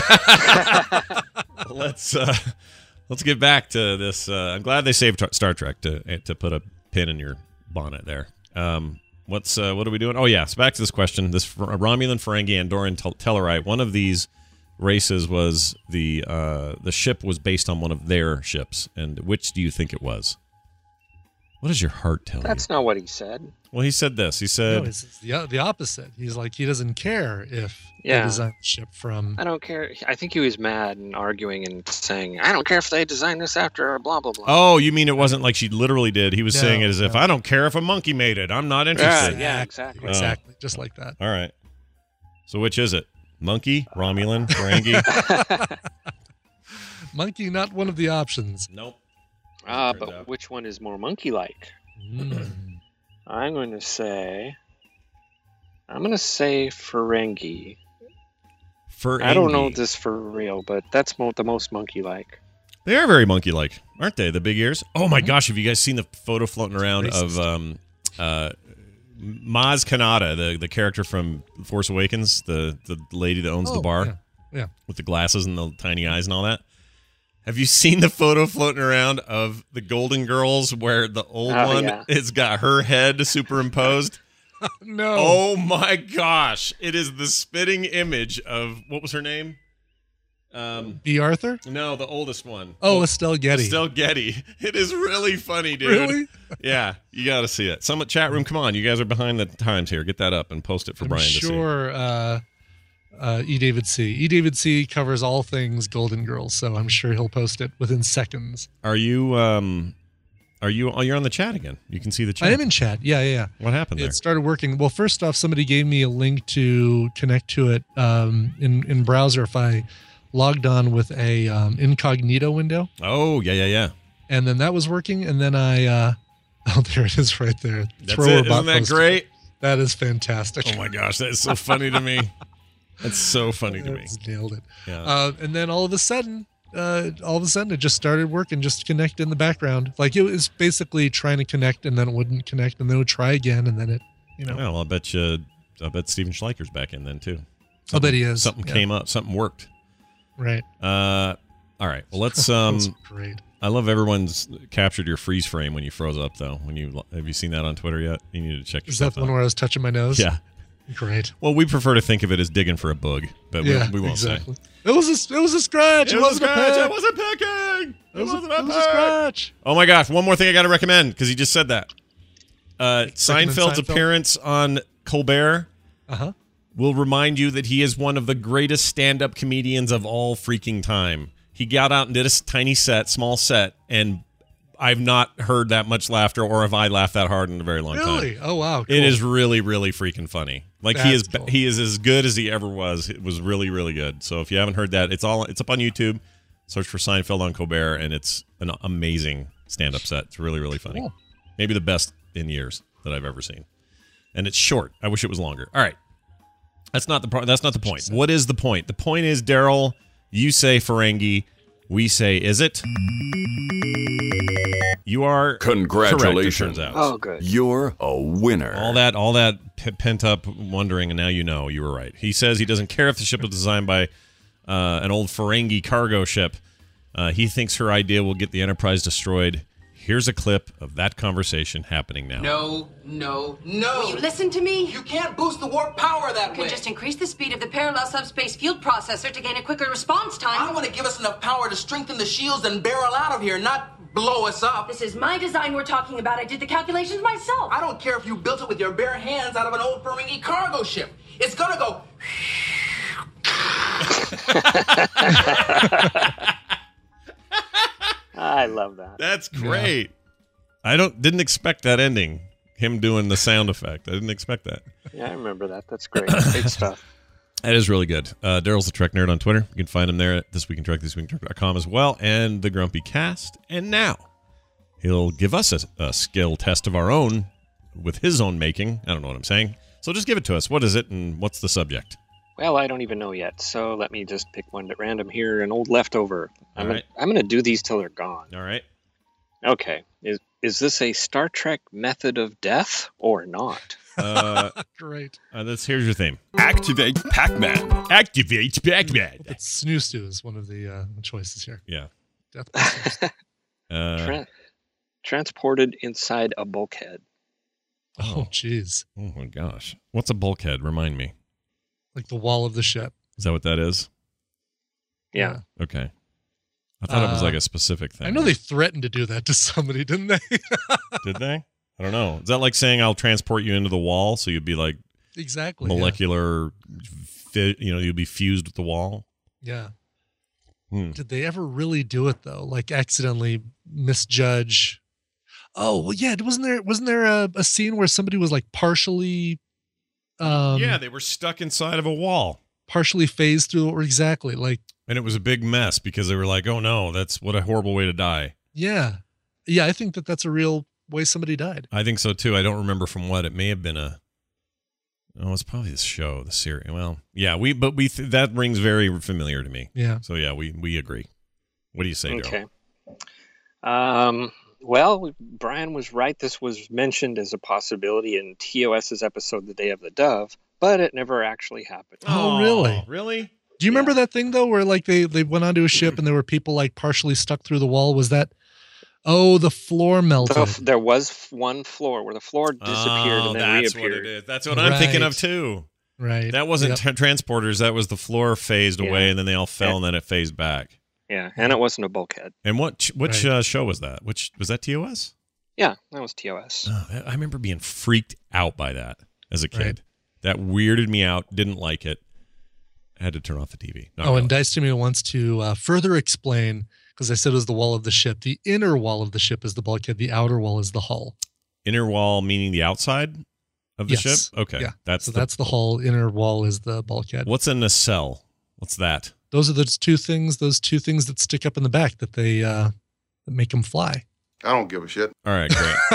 Let's get back to this. I'm glad they saved Star Trek to put a pin in your bonnet there. What are we doing? Oh yeah, so back to this question. This Romulan, Ferengi, Andorian, Tellarite. One of these races was the ship was based on one of their ships, and which do you think it was? What does your heart tell you? That's not what he said. Well, he said this. He said No, it's the opposite. He's like, he doesn't care if Yeah. they designed the ship from. I don't care. I think he was mad and arguing and saying, I don't care if they designed this after blah, blah, blah. Oh, you mean it wasn't like she literally did. He was No, saying it as if, I don't care if a monkey made it. I'm not interested. Yeah, exactly. Exactly. Just like that. All right. So which is it? Monkey, Romulan, Ferengi? Monkey, not one of the options. Nope. But which one is more monkey-like? I'm going to say Ferengi. I don't know this for real, but that's the most monkey-like. They are very monkey-like, aren't they? The big ears. Oh my gosh! Have you guys seen the photo floating around of Maz Kanata, the character from Force Awakens, the lady that owns the bar, yeah, with the glasses and the tiny eyes and all that? Have you seen the photo floating around of the Golden Girls where the old one has got her head superimposed? No. Oh my gosh! It is the spitting image of what was her name? B. Arthur? No, the oldest one. Oh, Estelle Getty. Estelle Getty. It is really funny, dude. Really? Yeah, you got to see it. Some chat room, come on. You guys are behind the times here. Get that up and post it for Brian to see. Sure. E. David C. E. David C. covers all things Golden Girls, so I'm sure he'll post it within seconds. Are you? You're on the chat again. You can see the chat. I am in chat. Yeah. What happened there? It started working. Well, first off, somebody gave me a link to connect to it in browser if I logged on with a incognito window. Oh, yeah. And then that was working, and then I oh, there it is right there. That's it. Isn't that great? That is fantastic. Oh my gosh, that is so funny to me. That's so funny to me. Nailed it. Yeah. And then all of a sudden it just started working, just connect in the background. Like it was basically trying to connect and then it wouldn't connect and then it would try again and then it, Well, I'll bet Steven Schleicher's back in then too. I'll bet he is. Something came up. Something worked. Right. All right. Well, let's. That's great. I love everyone's captured your freeze frame when you froze up though. Have you seen that on Twitter yet? You need to check. Is that the one where I was touching my nose? Yeah. Great. Well, we prefer to think of it as digging for a bug, but we won't exactly. say. It was a scratch. It was a scratch. I wasn't picking. It wasn't a scratch. Oh my gosh! One more thing I got to recommend because he just said that. Seinfeld's appearance on Colbert will remind you that he is one of the greatest stand-up comedians of all freaking time. He got out and did a small set, and I've not heard that much laughter, or have I laughed that hard in a very long time. Really? Oh wow! Cool. It is really, really freaking funny. Like That's cool. He is as good as he ever was. It was really, really good. So if you haven't heard that, it's up on YouTube. Search for Seinfeld on Colbert, and it's an amazing stand-up set. It's really, really funny. Cool. Maybe the best in years that I've ever seen. And it's short. I wish it was longer. All right. That's not the point. What is the point? The point is, Daryl, you say Ferengi. We say, is it? You are Congratulations. correct, it turns out. Oh, good. You're a winner. All that pent-up wondering, and now you know you were right. He says he doesn't care if the ship was designed by an old Ferengi cargo ship. He thinks her idea will get the Enterprise destroyed. Here's a clip of that conversation happening now. No. Will you listen to me? You can't boost the warp power that way. You could just increase the speed of the parallel subspace field processor to gain a quicker response time. I want to give us enough power to strengthen the shields and barrel out of here, not blow us up. This is my design we're talking about. I did the calculations myself. I don't care if you built it with your bare hands out of an old Ferengi cargo ship. It's gonna go... I love that. That's great. I didn't expect that ending. Him doing the sound effect. I didn't expect that. Yeah, I remember that. That's great. Great stuff. That is really good. Daryl's the Trek Nerd on Twitter. You can find him there at thisweekintrek.com as well, and the Grumpy Cast. And now he'll give us a skill test of our own with his own making. I don't know what I'm saying. So just give it to us. What is it, and what's the subject? Well, I don't even know yet, so let me just pick one at random here. An old leftover. I'm right. gonna do these till they're gone. All right. Okay. Is this a Star Trek method of death or not? Great. Here's your theme. Activate Pac-Man. Activate Pac-Man. It's Snoo Stew is one of the choices here. Yeah. Death by Snoo Stew. Transported inside a bulkhead. Oh, jeez. Oh, my gosh. What's a bulkhead? Remind me. Like the wall of the ship. Is that what that is? Yeah. Okay. I thought it was like a specific thing. I know they threatened to do that to somebody, didn't they? Did they? I don't know. Is that like saying I'll transport you into the wall so you'd be like exactly molecular, you'd be fused with the wall? Yeah. Did they ever really do it though? Like accidentally misjudge? Oh, well, yeah. Wasn't there a scene where somebody was like partially yeah, they were stuck inside of a wall. Partially phased through, or exactly like. And it was a big mess because they were like, "Oh no, what a horrible way to die." Yeah, I think that's a real way somebody died. I think so too. I don't remember from what. It may have been it's probably the show, the series. Well, yeah, that rings very familiar to me. Yeah. So yeah, we agree. What do you say, Daryl? Okay. Well, Brian was right. This was mentioned as a possibility in TOS's episode, The Day of the Dove, but it never actually happened. Oh, really? Really? Do you remember that thing, though, where like they went onto a ship and there were people like partially stuck through the wall? Was that, the floor melted? There was one floor where the floor disappeared and then that's reappeared. What it is. That's what I'm thinking of, too. Right. That wasn't transporters. That was the floor phased away and then they all fell and then it phased back. Yeah, and it wasn't a bulkhead. And which show was that? Was that TOS? Yeah, that was TOS. Oh, I remember being freaked out by that as a kid. Right. That weirded me out. Didn't like it. I had to turn off the TV. And Dice to Me wants to further explain, because I said it was the wall of the ship. The inner wall of the ship is the bulkhead. The outer wall is the hull. Inner wall meaning the outside of the ship? Okay. Yeah. That's the hull. Inner wall is the bulkhead. What's a nacelle? What's that? Those are those two things that stick up in the back that they that make them fly. I don't give a shit. All right,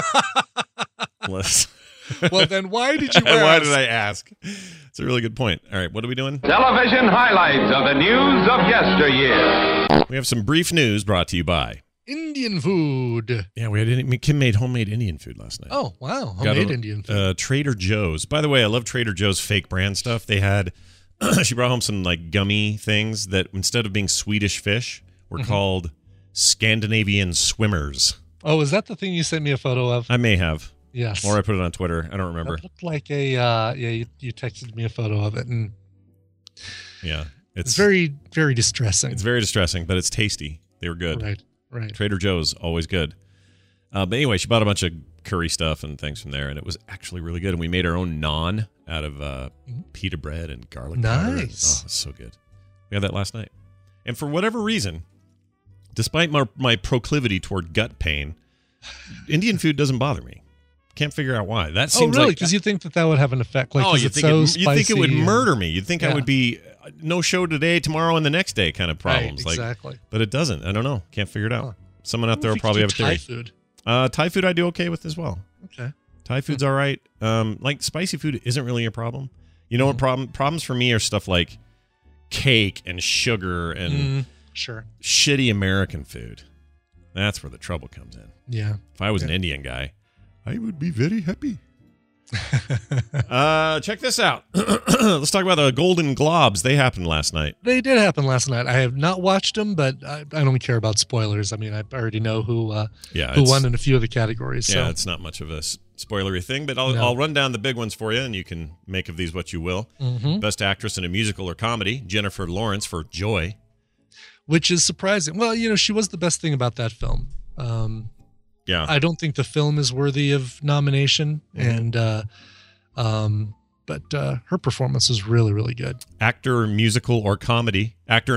great. Well, then why did you ask? Why did I ask? It's a really good point. All right, what are we doing? Television highlights of the news of yesteryear. We have some brief news brought to you by Indian food. Yeah, Kim made homemade Indian food last night. Oh, wow. Homemade Indian food. Trader Joe's. By the way, I love Trader Joe's fake brand stuff. They had... she brought home some like gummy things that instead of being Swedish fish were called Scandinavian swimmers. Oh, is that the thing you sent me a photo of? I may have. Yes. Or I put it on Twitter. I don't remember. It looked like you texted me a photo of it. And yeah. It's very, very distressing. It's very distressing, but it's tasty. They were good. Right. Trader Joe's, always good. But anyway, she bought a bunch of curry stuff and things from there, and it was actually really good. And we made our own naan out of pita bread and garlic powder. Nice. Oh, it's so good. We had that last night. And for whatever reason, despite my proclivity toward gut pain, Indian food doesn't bother me. Can't figure out why. That seems really? Because you think that would have an effect? Like, you think it would murder me. You'd think I would be no show today, tomorrow, and the next day kind of problems. Right, exactly. But it doesn't. I don't know. Can't figure it out. Huh. Someone out there will probably have a theory. Thai food. Thai food I do okay with as well. Okay. Thai food's all right. Like spicy food isn't really a problem. You know what problems for me are stuff like cake and sugar and shitty American food. That's where the trouble comes in. Yeah. If I was an Indian guy, I would be very happy. Check this out. Let's talk about the Golden Globes. They happened last night. They did happen last night. I have not watched them, but I don't care about spoilers. I mean, I already know who won in a few of the categories. Yeah, So. it's not much of a spoilery thing, but I'll run down the big ones for you, and you can make of these what you will. Mhm. Best Actress in a Musical or Comedy, Jennifer Lawrence for Joy. Which is surprising. Well, she was the best thing about that film. Yeah. I don't think the film is worthy of nomination, Mm-hmm. but her performance was really, really good. Actor in a musical or comedy,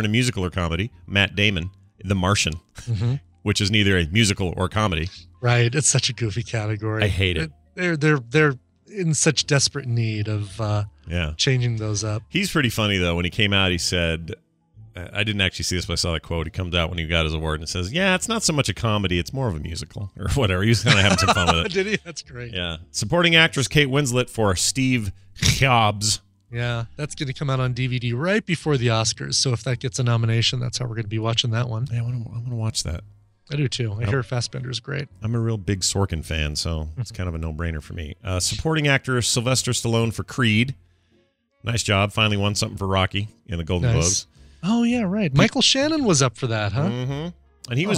Matt Damon, The Martian, Mhm. which is neither a musical or comedy. Right, it's such a goofy category. I hate it. They're in such desperate need of changing those up. He's pretty funny, though. When he came out, he said, I didn't actually see this, but I saw the quote. He comes out when he got his award and says, yeah, it's not so much a comedy, it's more of a musical, or whatever. He was kind of having some fun with it. Did he? That's great. Yeah. Supporting actress Kate Winslet for Steve Jobs. Yeah, that's going to come out on DVD right before the Oscars. So if that gets a nomination, that's how we're going to be watching that one. Yeah, I want to watch that. I do too. I hear Fassbender's great. I'm a real big Sorkin fan, so it's kind of a no-brainer for me. Supporting actor Sylvester Stallone for Creed. Nice job. Finally won something for Rocky in the Golden Globes. Oh, yeah, right. Michael Shannon was up for that, huh? Mm-hmm. And he was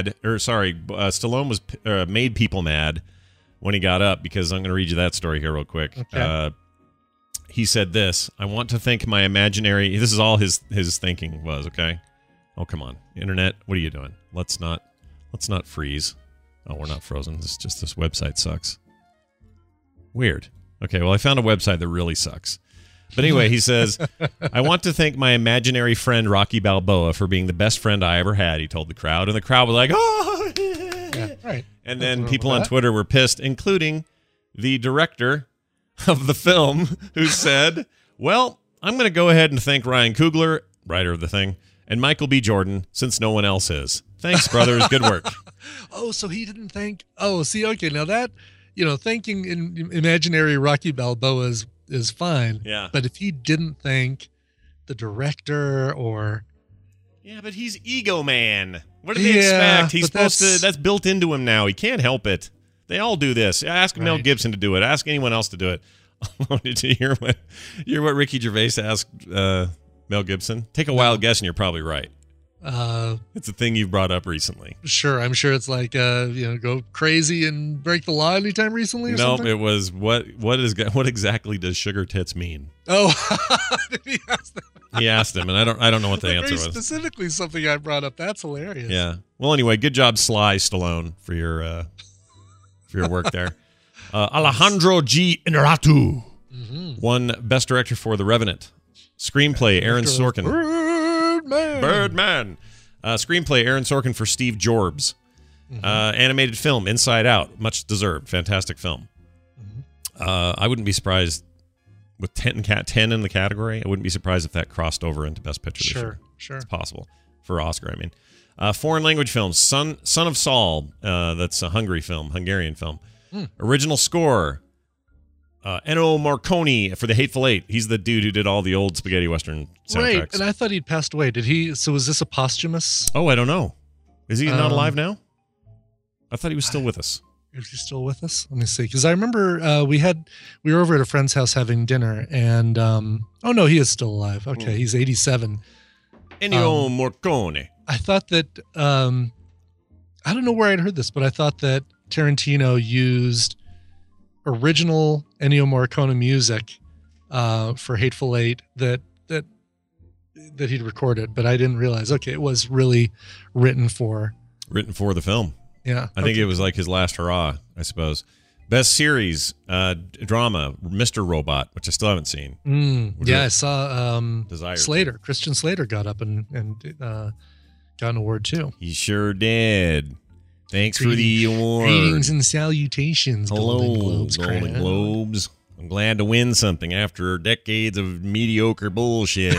Stallone was made people mad when he got up, because I'm going to read you that story here real quick. Okay. He said this, I want to thank my imaginary... This is all his thinking was, okay? Oh, come on. Internet, what are you doing? Let's not freeze. Oh, we're not frozen. This website sucks. Weird. Okay, well, I found a website that really sucks. But anyway, he says, I want to thank my imaginary friend Rocky Balboa for being the best friend I ever had, he told the crowd. And the crowd was like, oh! Yeah, right. And then people on Twitter were pissed, including the director of the film, who said, well, I'm going to go ahead and thank Ryan Coogler, writer of the thing, and Michael B. Jordan, since no one else is. Thanks, brothers. Good work. Oh, so he didn't thank... Oh, see, okay, now that, thanking in imaginary Rocky Balboa is fine. Yeah. But if he didn't thank the director or... Yeah, but he's ego man. What do they expect? He's supposed to... That's built into him now. He can't help it. They all do this. Ask Mel Gibson to do it. Ask anyone else to do it. Did you hear what Ricky Gervais asked Mel Gibson? Take a wild guess and you're probably right. It's a thing you've brought up recently. Sure, I'm sure it's like go crazy and break the law anytime recently. Nope, it was what exactly does sugar tits mean? Oh, did he ask that? He asked him, and I don't know what the answer was. Specifically, something I brought up. That's hilarious. Yeah. Well, anyway, good job, Sly Stallone, for your work there. Alejandro G. Inarritu won Best Director for The Revenant. Screenplay, Aaron Sorkin. Birdman. Screenplay, Aaron Sorkin for Steve Jobs. Animated film, Inside Out. Much deserved. Fantastic film. I wouldn't be surprised with 10 in the category. I wouldn't be surprised if that crossed over into Best Picture this year. Sure. It's possible. For Oscar, I mean. Foreign language film, Son of Saul. That's a Hungarian film. Original score, Ennio Morricone for The Hateful Eight. He's the dude who did all the old spaghetti western soundtracks. Right, and I thought he'd passed away. Did he? So was this a posthumous? Oh, I don't know. Is he not alive now? I thought he was still with us. Is he still with us? Let me see. Because I remember we were over at a friend's house having dinner, and oh no, he is still alive. Okay, he's 87. Ennio Morricone. I thought that I don't know where I'd heard this, but I thought that Tarantino used original Ennio Morricone music for Hateful Eight that he'd recorded, but I didn't realize. Okay, it was really written for the film. Yeah, I think it was like his last hurrah, I suppose. Best series drama, Mr. Robot, which I still haven't seen. Yeah, I saw Slater. Christian Slater got up and got an award too. He sure did. Thanks for the award. Greetings and salutations, Hello, Golden Globes. I'm glad to win something after decades of mediocre bullshit.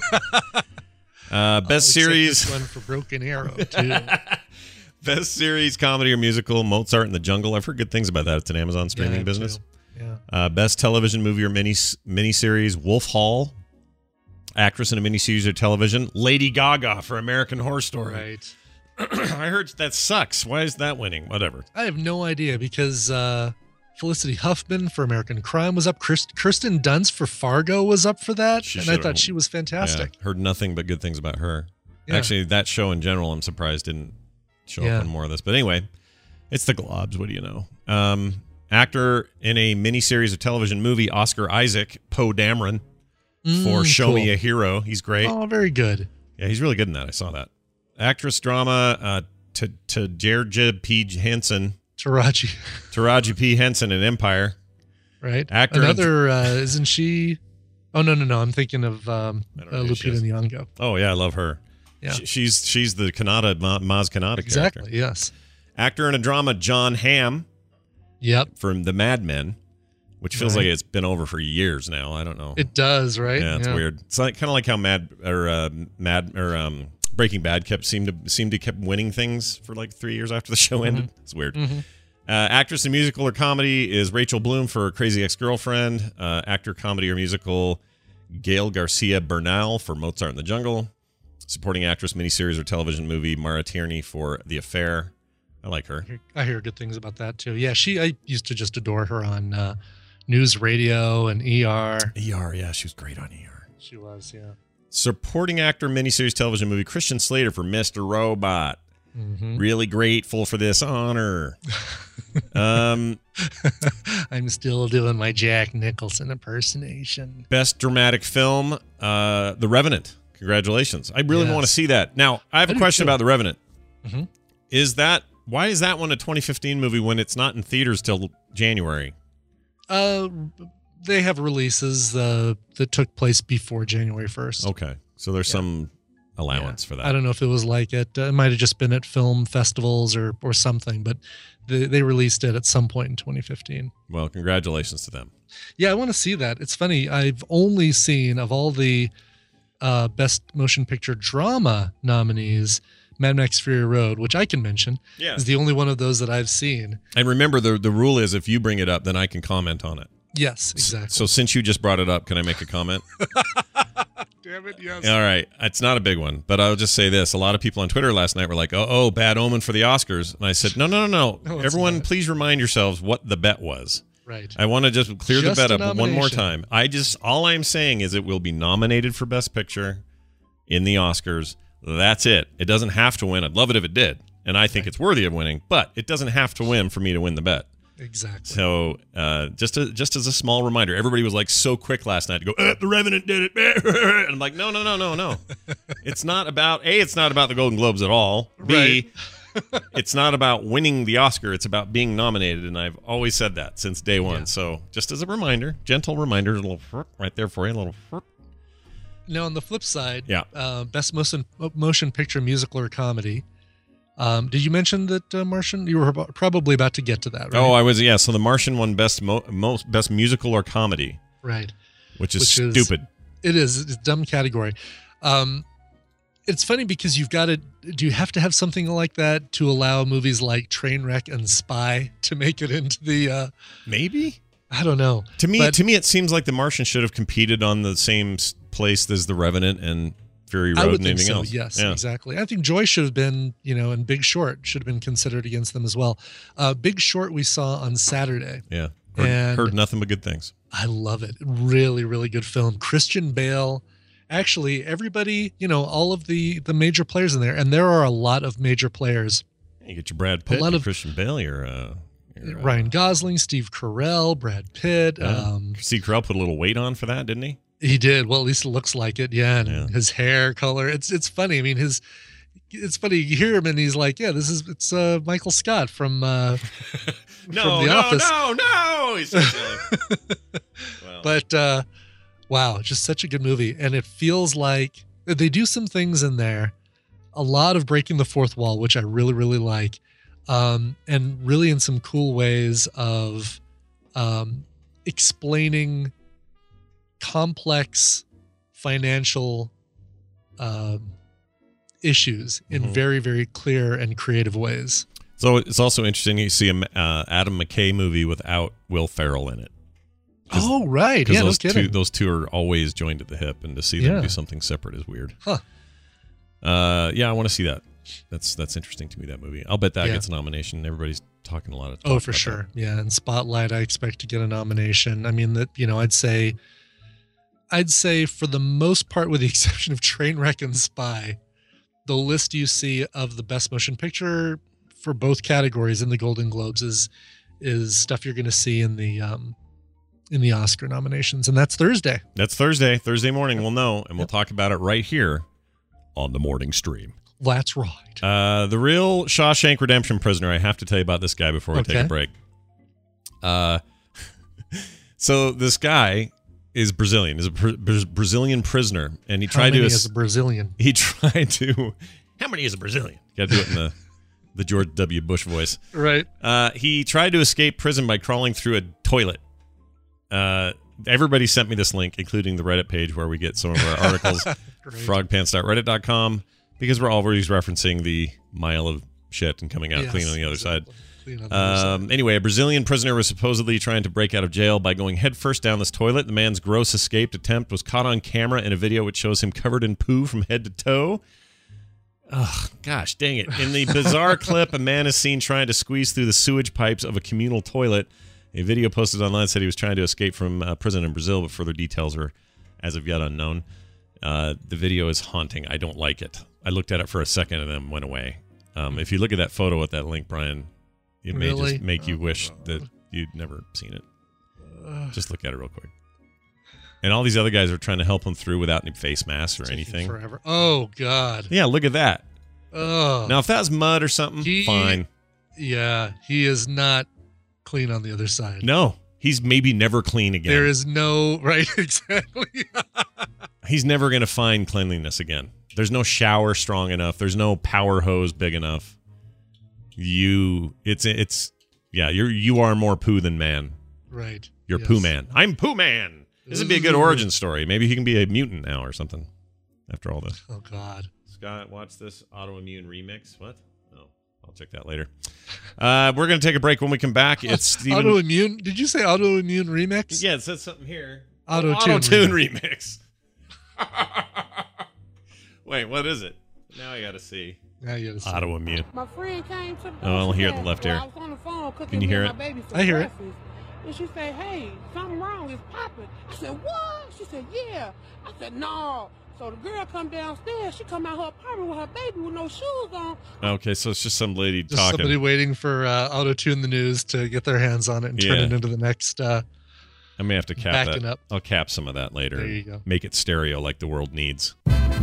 Best series. This one for Broken Arrow too. Best series, comedy or musical, Mozart in the Jungle. I've heard good things about that. It's an Amazon streaming business. Yeah. Best television movie or miniseries, Wolf Hall. Actress in a miniseries or television, Lady Gaga for American Horror Story. Right. I heard that sucks. Why is that winning? Whatever. I have no idea because Felicity Huffman for American Crime was up. Kirsten Dunst for Fargo was up for that. And I thought she was fantastic. Yeah, heard nothing but good things about her. Yeah. Actually, that show in general, I'm surprised didn't show up in more of this. But anyway, it's the Globs. What do you know? Actor in a miniseries of television movie, Oscar Isaac, Poe Dameron, for Show Me a Hero. He's great. Oh, very good. Yeah, he's really good in that. I saw that. Actress drama, Taraji P. Henson. Taraji P. Henson in Empire. Right. Actor. Another, isn't she? Oh, no. I'm thinking of Lupita Nyong'o. Oh, yeah, I love her. Yeah. She's the Kanata, Maz Kanata exactly, character. Yes. Actor in a drama, John Hamm. Yep. From The Mad Men, which feels like it's been over for years now. I don't know. It does, right? Yeah, it's weird. It's like kind of like how Breaking Bad seemed to kept winning things for like 3 years after the show ended. It's weird. Actress in musical or comedy is Rachel Bloom for Crazy Ex-Girlfriend. Actor, comedy, or musical, Gail Garcia Bernal for Mozart in the Jungle. Supporting actress, miniseries, or television movie, Mara Tierney for The Affair. I like her. I hear good things about that too. Yeah, I used to just adore her on News Radio and ER. Yeah, she was great on ER. She was, yeah. Supporting actor, miniseries, television movie, Christian Slater for Mr. Robot. Really grateful for this honor. I'm still doing my Jack Nicholson impersonation. Best dramatic film, The Revenant. Congratulations. I really want to see that. Now, I have a question about The Revenant. Why is that one a 2015 movie when it's not in theaters till January? They have releases that took place before January 1st. Okay. So there's some allowance for that. I don't know if it was like it might have just been at film festivals or something, but they released it at some point in 2015. Well, congratulations to them. Yeah, I want to see that. It's funny. I've only seen, of all the Best Motion Picture Drama nominees, Mad Max Fury Road, which I can mention, is the only one of those that I've seen. And remember, the rule is if you bring it up, then I can comment on it. Yes, exactly. So since you just brought it up, can I make a comment? Damn it, yes. All right. It's not a big one, but I'll just say this. A lot of people on Twitter last night were like, oh, bad omen for the Oscars. And I said, no. Everyone, please remind yourselves what the bet was. Right. I want to just clear the bet up one more time. All I'm saying is it will be nominated for Best Picture in the Oscars. That's it. It doesn't have to win. I'd love it if it did. And I think it's worthy of winning, but it doesn't have to win for me to win the bet. Exactly. So just as a small reminder, everybody was like so quick last night to go, The Revenant did it. And I'm like, no. It's not about, A, it's not about the Golden Globes at all. B, it's not about winning the Oscar. It's about being nominated. And I've always said that since day one. Yeah. So just as a reminder, gentle reminder, a little right there for you, a little. Now, on the flip side, Best Motion Picture Musical or Comedy. Did you mention that Martian? You were probably about to get to that, right? Oh, I was, yeah. So The Martian won Best Musical or Comedy. Right. Which is stupid. It is. It's a dumb category. It's funny because do you have to have something like that to allow movies like Trainwreck and Spy to make it into the... Maybe? I don't know. To me, it seems like The Martian should have competed on the same place as The Revenant and Fury Road and anything else. Yes, exactly. I think Joy should have been, and Big Short should have been considered against them as well. Big Short we saw on Saturday. Yeah. Heard nothing but good things. I love it. Really, really good film. Christian Bale. Actually, everybody, all of the major players in there, and there are a lot of major players. You get your Brad Pitt, your Christian Bale, your Ryan Gosling, Steve Carell, Brad Pitt. Steve Carell put a little weight on for that, didn't he? He did. Well, at least it looks like it. Yeah, and his hair color. It's funny. I mean, it's funny. You hear him and he's like, it's Michael Scott from The Office. No. He's so silly. Well. But wow, just such a good movie, and it feels like they do some things in there. A lot of breaking the fourth wall, which I really, really like, and really in some cool ways of explaining complex financial issues in very, very clear and creative ways. So it's also interesting you see an Adam McKay movie without Will Ferrell in it. Oh, right. Yeah, no kidding. Those two are always joined at the hip, and to see them do something separate is weird. Huh. Yeah, I want to see that. That's interesting to me, that movie. I'll bet that gets a nomination. Everybody's talking a lot of talk Oh, for about sure. that. Yeah, and Spotlight I expect to get a nomination. I mean, that, you know, I'd say for the most part, with the exception of Trainwreck and Spy, the list you see of the best motion picture for both categories in the Golden Globes is stuff you're going to see in the Oscar nominations, and that's Thursday. That's Thursday morning. We'll know, and we'll talk about it right here on the morning stream. That's right. The real Shawshank Redemption prisoner. I have to tell you about this guy before we take a break. So this guy is Brazilian. Is a Brazilian prisoner, and he tried to. As a Brazilian, he tried to. How many is a Brazilian? Got to do it in the George W. Bush voice. Right. He tried to escape prison by crawling through a toilet. Everybody sent me this link, including the Reddit page where we get some of our articles. frogpants.reddit.com, because we're always referencing the mile of shit and coming out clean on the other side. Anyway, a Brazilian prisoner was supposedly trying to break out of jail by going headfirst down this toilet. The man's gross escaped attempt was caught on camera in a video which shows him covered in poo from head to toe. Oh, gosh, dang it. In the bizarre clip, a man is seen trying to squeeze through the sewage pipes of a communal toilet. A video posted online said he was trying to escape from prison in Brazil, but further details are as of yet unknown. The video is haunting. I don't like it. I looked at it for a second and then went away. If you look at that photo with that link, Brian, it may just make you wish that you'd never seen it. Just look at it real quick. And all these other guys are trying to help him through without any face masks or anything. Forever. Oh, God. Yeah, look at that. Oh. Now, if that was mud or something, fine. Yeah, he is not clean on the other side. No, he's maybe never clean again. There is no, right, exactly. He's never going to find cleanliness again. There's no shower strong enough. There's no power hose big enough. You are more poo than man. Right. You're Poo Man. I'm Poo Man. This would be a good origin story. Maybe he can be a mutant now or something after all this. Oh, God. Scott, watch this autoimmune remix. What? Oh, I'll check that later. We're going to take a break. When we come back, it's Steven. Autoimmune? Did you say autoimmune remix? Yeah, it says something here. Auto-tune remix. Wait, what is it? Now I got to see. Now you got to see. Autoimmune. My friend came to the Oh, I'll hear it in the left ear. I was on the phone cooking Can you hear me it? and my baby some I hear it. breakfast. And she said, hey, something wrong, it's popping. I said, what? She said, yeah. I said, no. So the girl come downstairs, she come out her apartment with her baby with no shoes on. Okay, so it's just some lady Just talking. somebody waiting for Auto-Tune the News to get their hands on it and turn it into the next. I may have to cap backing that. up. I'll cap some of that later. There you go. Make it stereo like the world needs.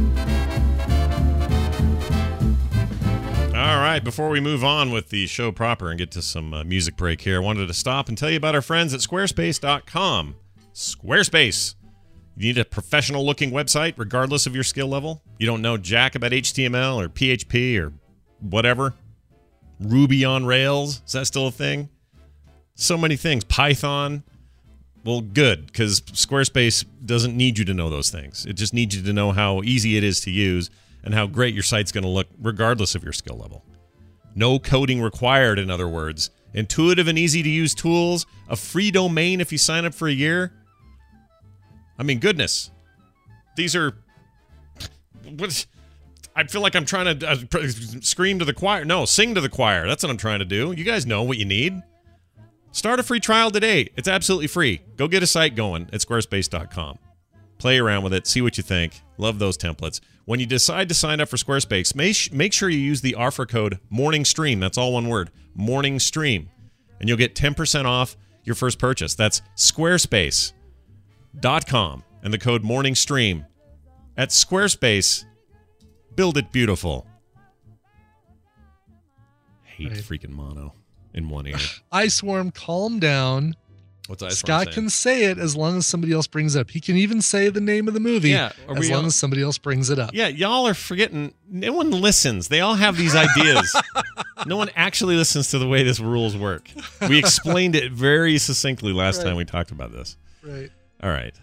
All right, before we move on with the show proper and get to some music break here, I wanted to stop and tell you about our friends at Squarespace.com. Squarespace. You need a professional-looking website regardless of your skill level? You don't know jack about HTML or PHP or whatever? Ruby on Rails? Is that still a thing? So many things. Python? Well, good, because Squarespace doesn't need you to know those things. It just needs you to know how easy it is to use and how great your site's going to look regardless of your skill level. No coding required, in other words. Intuitive and easy-to-use tools. A free domain if you sign up for a year. I mean, goodness. These are... What? I feel like I'm trying to scream to the choir. No, sing to the choir. That's what I'm trying to do. You guys know what you need. Start a free trial today. It's absolutely free. Go get a site going at squarespace.com. Play around with it. See what you think. Love those templates. When you decide to sign up for Squarespace, make sure you use the offer code MORNINGSTREAM. That's all one word. MORNINGSTREAM. And you'll get 10% off your first purchase. That's squarespace.com. And the code MORNINGSTREAM. At Squarespace, build it beautiful. Hate freaking mono in one ear. Iceworm, calm down. What's Iceworm Scott saying? can say it as long as somebody else brings it up. He can even say the name of the movie as long as somebody else brings it up. Yeah, y'all are forgetting. No one listens. They all have these ideas. No one actually listens to the way this rules work. We explained it very succinctly last time we talked about this. Right. All right.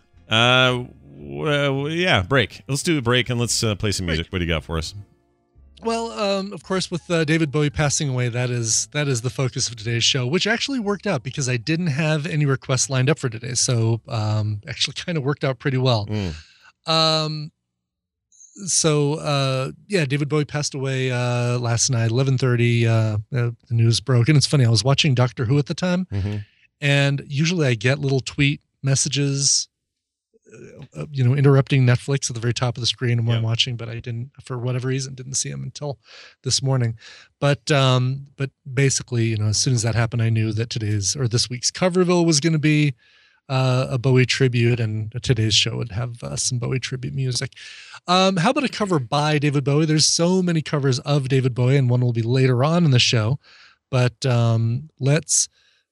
Yeah, break. Let's do a break and let's play some music. What do you got for us? Well, of course, with David Bowie passing away, that is the focus of today's show, which actually worked out because I didn't have any requests lined up for today. So actually kind of worked out pretty well. David Bowie passed away last night, 11:30. The news broke, and it's funny. I was watching Doctor Who at the time, and usually I get little tweet messages, interrupting Netflix at the very top of the screen when I'm watching, but I didn't, for whatever reason, didn't see them until this morning. But basically, as soon as that happened, I knew that this week's Coverville was going to be a Bowie tribute, and today's show would have some Bowie tribute music. How about a cover by David Bowie? There's so many covers of David Bowie, and one will be later on in the show. But let's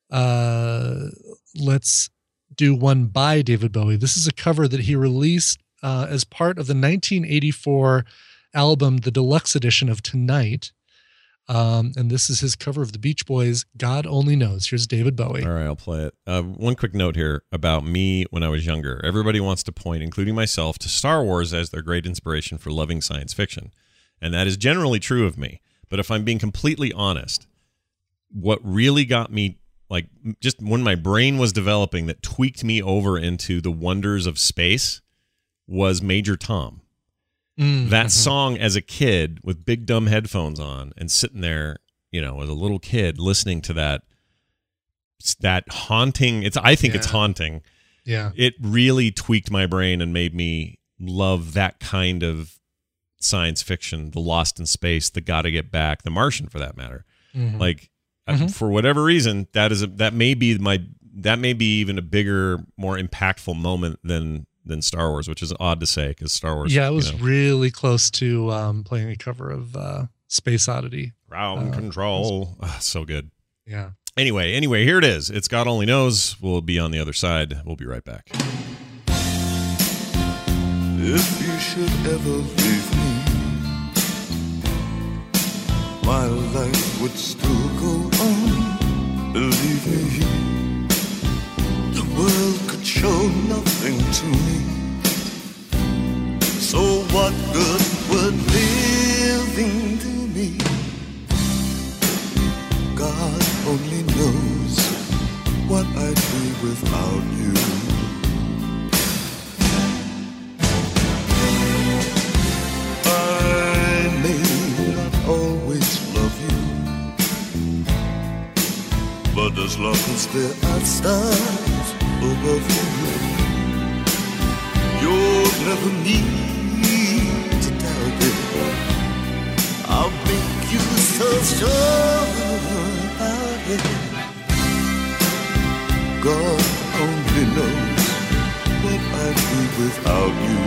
do one by David Bowie. This is a cover that he released as part of the 1984 album, the deluxe edition of Tonight. And this is his cover of the Beach Boys' God Only Knows. Here's David Bowie. All right, I'll play it. One quick note here about me when I was younger. Everybody wants to point, including myself, to Star Wars as their great inspiration for loving science fiction. And that is generally true of me. But if I'm being completely honest, what really got me, just when my brain was developing, that tweaked me over into the wonders of space was Major Tom. That song as a kid with big dumb headphones on and sitting there, as a little kid listening to that haunting, it's haunting. Yeah. It really tweaked my brain and made me love that kind of science fiction, the Lost in Space, the Gotta Get Back, the Martian for that matter. For whatever reason, that may be even a bigger, more impactful moment than Star Wars, which is odd to say because Star Wars. Yeah, it was really close to playing a cover of Space Oddity. Ground Control. So good. Yeah. Anyway, here it is. It's God Only Knows. We'll be on the other side. We'll be right back. If you should ever leave me, my life would still go on. Believe me, the world could show nothing to me. So what good would living do me? God only knows what I'd be without you. I may not always love you, but as long as there are stars above you, you'll never need to doubt it. I'll make you so sure about it. God only knows what I'd be without you.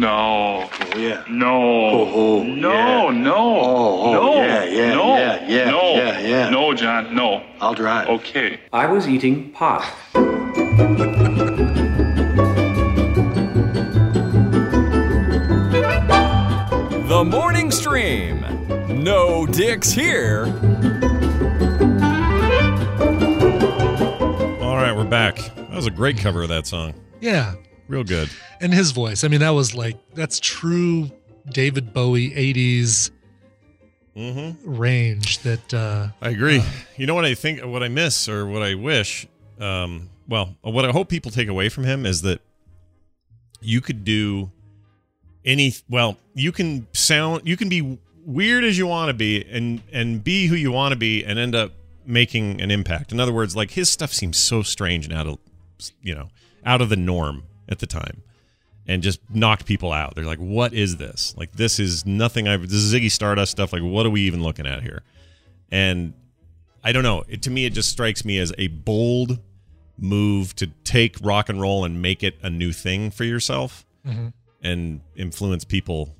No. Oh, yeah. No. Oh, no, yeah. no. Oh, no. yeah, yeah, no. yeah, yeah, no. yeah, yeah. No, John, no. I'll drive. Okay. I was eating pot. The Morning Stream. No dicks here. All right, we're back. That was a great cover of that song. Yeah. Real good. And his voice. I mean, that's true David Bowie 80s range that I agree. You know what I think, what I miss or what I wish, what I hope people take away from him is that you could do you can be weird as you want to be and be who you want to be and end up making an impact. In other words, like his stuff seems so strange and out of the norm at the time and just knocked people out. They're like, what is this? Like, this is nothing. This is Ziggy Stardust stuff. Like, what are we even looking at here? And I don't know. To me, it just strikes me as a bold move to take rock and roll and make it a new thing for yourself. Mm-hmm. And influence people,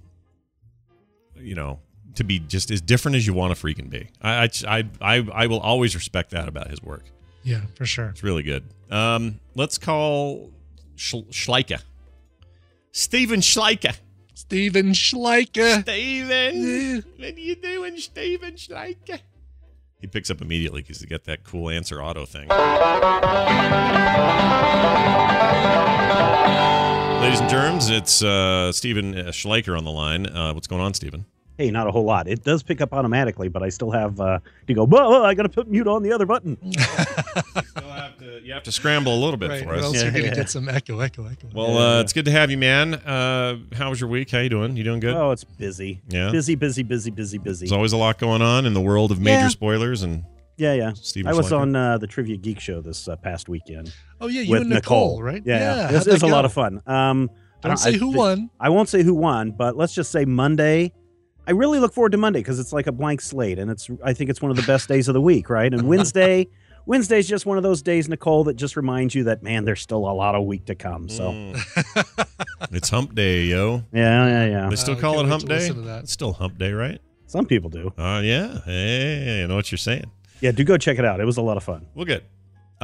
to be just as different as you want to freaking be. I will always respect that about his work. Yeah, for sure. It's really good. Let's call Schleicher. Steven Schleicher. Steven Schleicher. Steven, what are you doing, Steven Schleicher? He picks up immediately because he got that cool answer auto thing. Ladies and germs, it's Steven Schleicher on the line. What's going on, Steven? Hey, not a whole lot. It does pick up automatically, but I still have to go, whoa, I got to put mute on the other button. You have to scramble a little bit for us. Else you're going to get some echo. Well, it's good to have you, man. How was your week? How you doing? You doing good? Oh, it's busy. Yeah? Busy. There's always a lot going on in the world of major spoilers. And Yeah. Steven I was Schleicher. on the Trivia Geek Show this past weekend. Oh, yeah, you with and Nicole, right? Yeah. How'd It was that a lot go? of fun. Don't say who won. I won't say who won, but let's just say Monday. I really look forward to Monday because it's like a blank slate, and I think it's one of the best days of the week, right? And Wednesday's just one of those days, Nicole, that just reminds you that, man, there's still a lot of week to come. So It's hump day, yo. Yeah. They still call it hump day? It's still hump day, right? Some people do. Yeah. Hey, I know what you're saying. Yeah, do go check it out. It was a lot of fun. Well, good.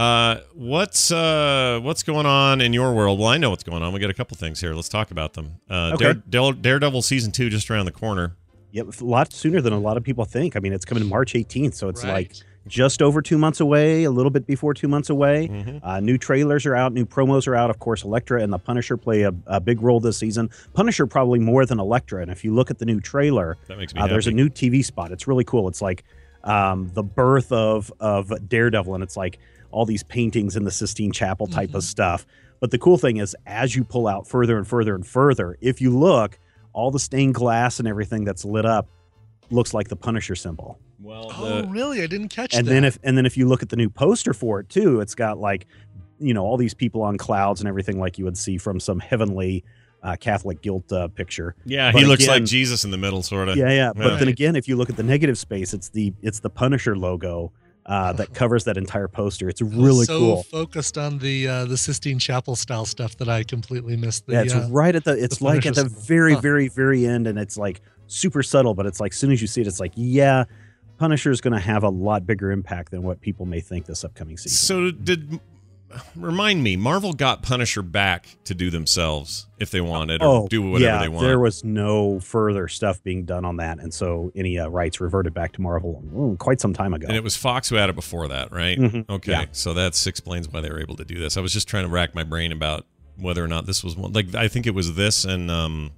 What's going on in your world? Well, I know what's going on. We got a couple things here. Let's talk about them. Okay. Daredevil season 2 just around the corner. Yep, a lot sooner than a lot of people think. I mean, it's coming March 18th, so it's like just over 2 months away, a little bit before 2 months away. Mm-hmm. New trailers are out, new promos are out. Of course, Elektra and the Punisher play a big role this season. Punisher probably more than Elektra, and if you look at the new trailer, that makes me there's a happy. new TV spot. It's really cool. It's like the birth of Daredevil, and it's like all these paintings in the Sistine Chapel type of stuff. But the cool thing is, as you pull out further and further and further, if you look, all the stained glass and everything that's lit up looks like the Punisher symbol. Well, really? I didn't catch And that. then if you look at the new poster for it too, it's got like, all these people on clouds and everything like you would see from some heavenly Catholic guilt picture. Yeah, But he looks again- like Jesus in the middle, sort of. Yeah. But then again, if you look at the negative space, it's the Punisher logo that covers that entire poster. It's really cool. Focused on the Sistine Chapel style stuff that I completely missed. It's right at it's like at the Punisher very, symbol. very, very end, and it's like super subtle, but it's like as soon as you see it, it's like, yeah, Punisher's going to have a lot bigger impact than what people may think this upcoming season. So remind me, Marvel got Punisher back to do themselves if they wanted, or do whatever they want. There was no further stuff being done on that, and so any rights reverted back to Marvel quite some time ago. And it was Fox who had it before that, right? Mhm. Okay, Yeah. so that explains why they were able to do this. I was just trying to rack my brain about whether or not this was one. Like, I think it was this and and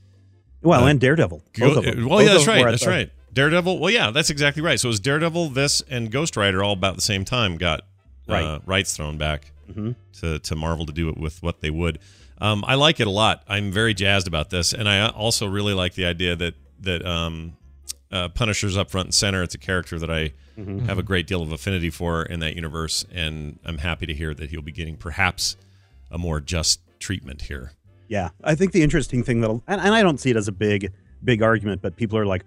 Daredevil. Both of them. Well, Both yeah, of that's them right. were at That's the- right. Daredevil. Well, yeah, that's exactly right. So it was Daredevil, this, and Ghost Rider all about the same time got rights thrown back to Marvel to do it with what they would. I like it a lot. I'm very jazzed about this, and I also really like the idea that Punisher's up front and center. It's a character that I have a great deal of affinity for in that universe, and I'm happy to hear that he'll be getting perhaps a more just treatment here. Yeah, I think the interesting thing and I don't see it as a big argument, but people are like,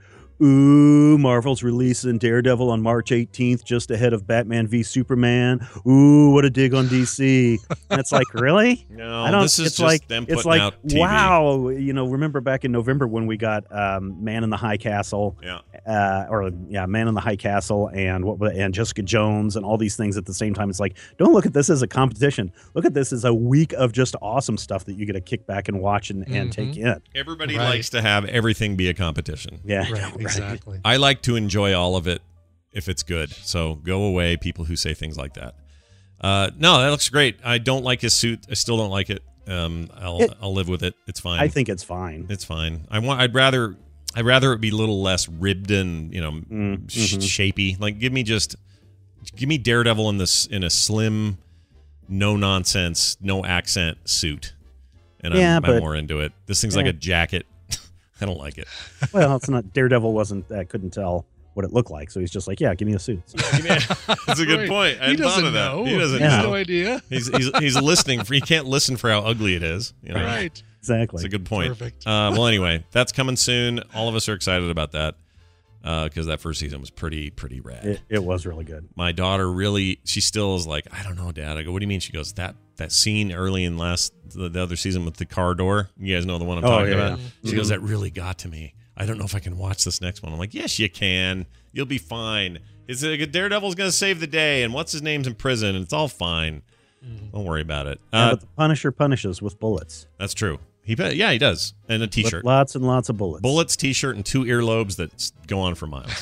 Ooh, Marvel's releasing Daredevil on March 18th, just ahead of Batman v Superman. Ooh, what a dig on DC. And it's like, really? No, this is it's just like, them it's putting like, out TV. wow. Remember back in November when we got Man in the High Castle, Man in the High Castle, and Jessica Jones, and all these things at the same time. It's like, don't look at this as a competition. Look at this as a week of just awesome stuff that you get to kick back and watch and take in. Everybody likes to have everything be a competition. Yeah, right, exactly. I like to enjoy all of it if it's good. So go away, people who say things like that. No, that looks great. I don't like his suit. I still don't like it. I'll live with it. It's fine. I think it's fine. It's fine. I'd rather it be a little less ribbed and shapy. Like give me Daredevil in a slim, no nonsense, no accent suit, and I'm more into it. This thing's like a jacket. I don't like it. Well, it's not. Daredevil couldn't tell what it looked like, so he's just like, yeah, give me a suit. That's a good point. I hadn't thought of that. Know. He doesn't He has know. no idea. He's listening. He can't listen for how ugly it is. Right. Exactly. That's a good point. Perfect. Well, anyway, that's coming soon. All of us are excited about that because that first season was pretty rad. It was really good. My daughter she still is like, I don't know, Dad. I go, what do you mean? She goes, that scene early in the other season with the car door. You guys know the one I'm talking about. Yeah. She goes, that really got to me. I don't know if I can watch this next one. I'm like, yes, you can. You'll be fine. Daredevil's going to save the day, and what's his name's in prison, and it's all fine. Don't worry about it. But the Punisher punishes with bullets. That's true. He does. And a T-shirt. With lots and lots of bullets. Bullets, T-shirt, and 2 earlobes that go on for miles.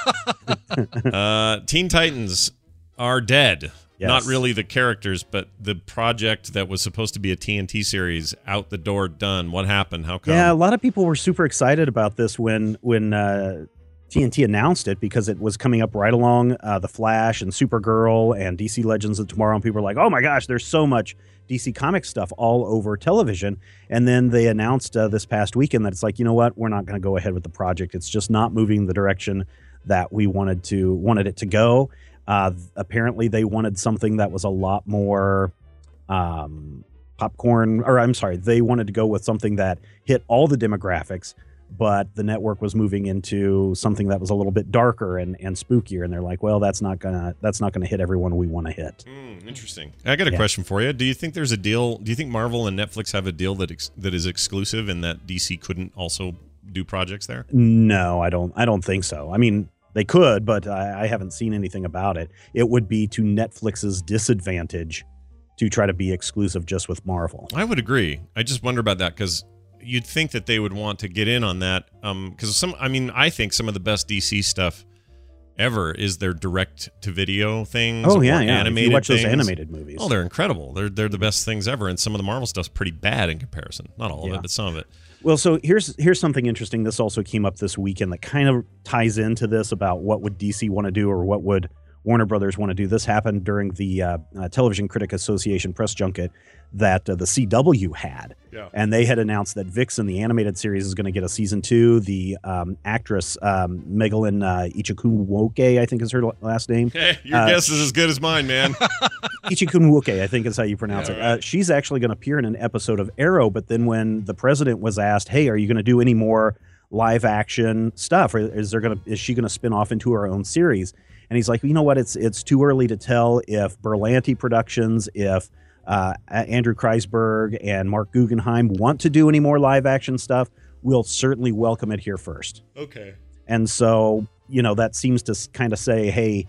Teen Titans are dead. Yes. Not really the characters, but the project that was supposed to be a TNT series out the door, done. What happened? How come? Yeah, a lot of people were super excited about this when TNT announced it because it was coming up right along The Flash and Supergirl and DC Legends of Tomorrow. And people were like, oh my gosh, there's so much DC Comics stuff all over television. And then they announced this past weekend that it's like, you know what? We're not going to go ahead with the project. It's just not moving the direction that we wanted it to go. Apparently they wanted something that was a lot more popcorn, or I'm sorry, they wanted to go with something that hit all the demographics, but the network was moving into something that was a little bit darker and spookier, and they're like, well, that's not gonna hit everyone we want to hit. Interesting. I got a question for you. Do you think there's a deal? Do you think Marvel and Netflix have a deal that is exclusive and that DC couldn't also do projects there? No, I don't think so. I mean, they could, but I haven't seen anything about it. It would be to Netflix's disadvantage to try to be exclusive just with Marvel. I would agree. I just wonder about that because you'd think that they would want to get in on that. Because I think some of the best DC stuff ever is their direct-to-video things. Oh, yeah. Animated if you watch things. those animated movies. Oh, they're incredible. They're the best things ever, and some of the Marvel stuff's pretty bad in comparison. Not all of it, but some of it. Well, so here's something interesting. This also came up this weekend that kind of ties into this about what would DC want to do or what would Warner Brothers want to do. This happened during the Television Critic Association press junket that the CW had. Yeah. And they had announced that Vixen, the animated series, is going to get a season 2. The actress Megalyn Ichikunwoke, I think is her last name. Hey, your guess is as good as mine, man. Ichikunwoke, I think is how you pronounce it. Right. She's actually going to appear in an episode of Arrow, but then when the president was asked, hey, are you going to do any more live action stuff? Or is she going to spin off into her own series? And he's like, you know what? It's too early to tell if Berlanti Productions, if Andrew Kreisberg and Mark Guggenheim want to do any more live action stuff. We'll certainly welcome it here first. Okay. And so, that seems to kind of say, hey,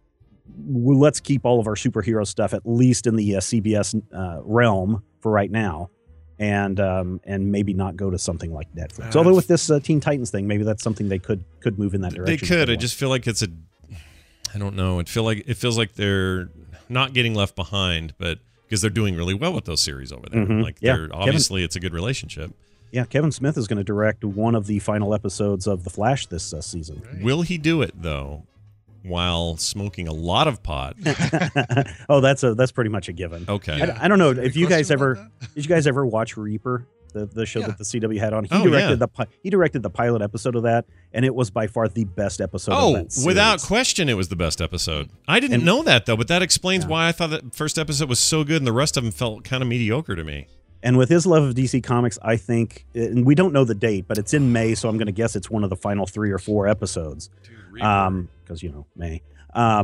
let's keep all of our superhero stuff at least in the CBS realm for right now, and maybe not go to something like Netflix. Although with this Teen Titans thing, maybe that's something they could move in that direction. They could. I just feel like I don't know. It feels like they're not getting left behind, but because they're doing really well with those series over there. Mm-hmm. Obviously it's a good relationship. Yeah, Kevin Smith is going to direct one of the final episodes of The Flash this season. Right. Will he do it though, while smoking a lot of pot? Oh, that's pretty much a given. Okay. Yeah. I don't know if you guys did you guys ever watch Reaper? The show that the CW had on. He directed the pilot episode of that, and it was by far the best episode of that series. Without question, it was the best episode. I didn't know that, though, but that explains why I thought that first episode was so good and the rest of them felt kind of mediocre to me. And with his love of DC Comics, I think, and we don't know the date, but it's in May, so I'm going to guess it's one of the final 3 or 4 episodes. Because, May. I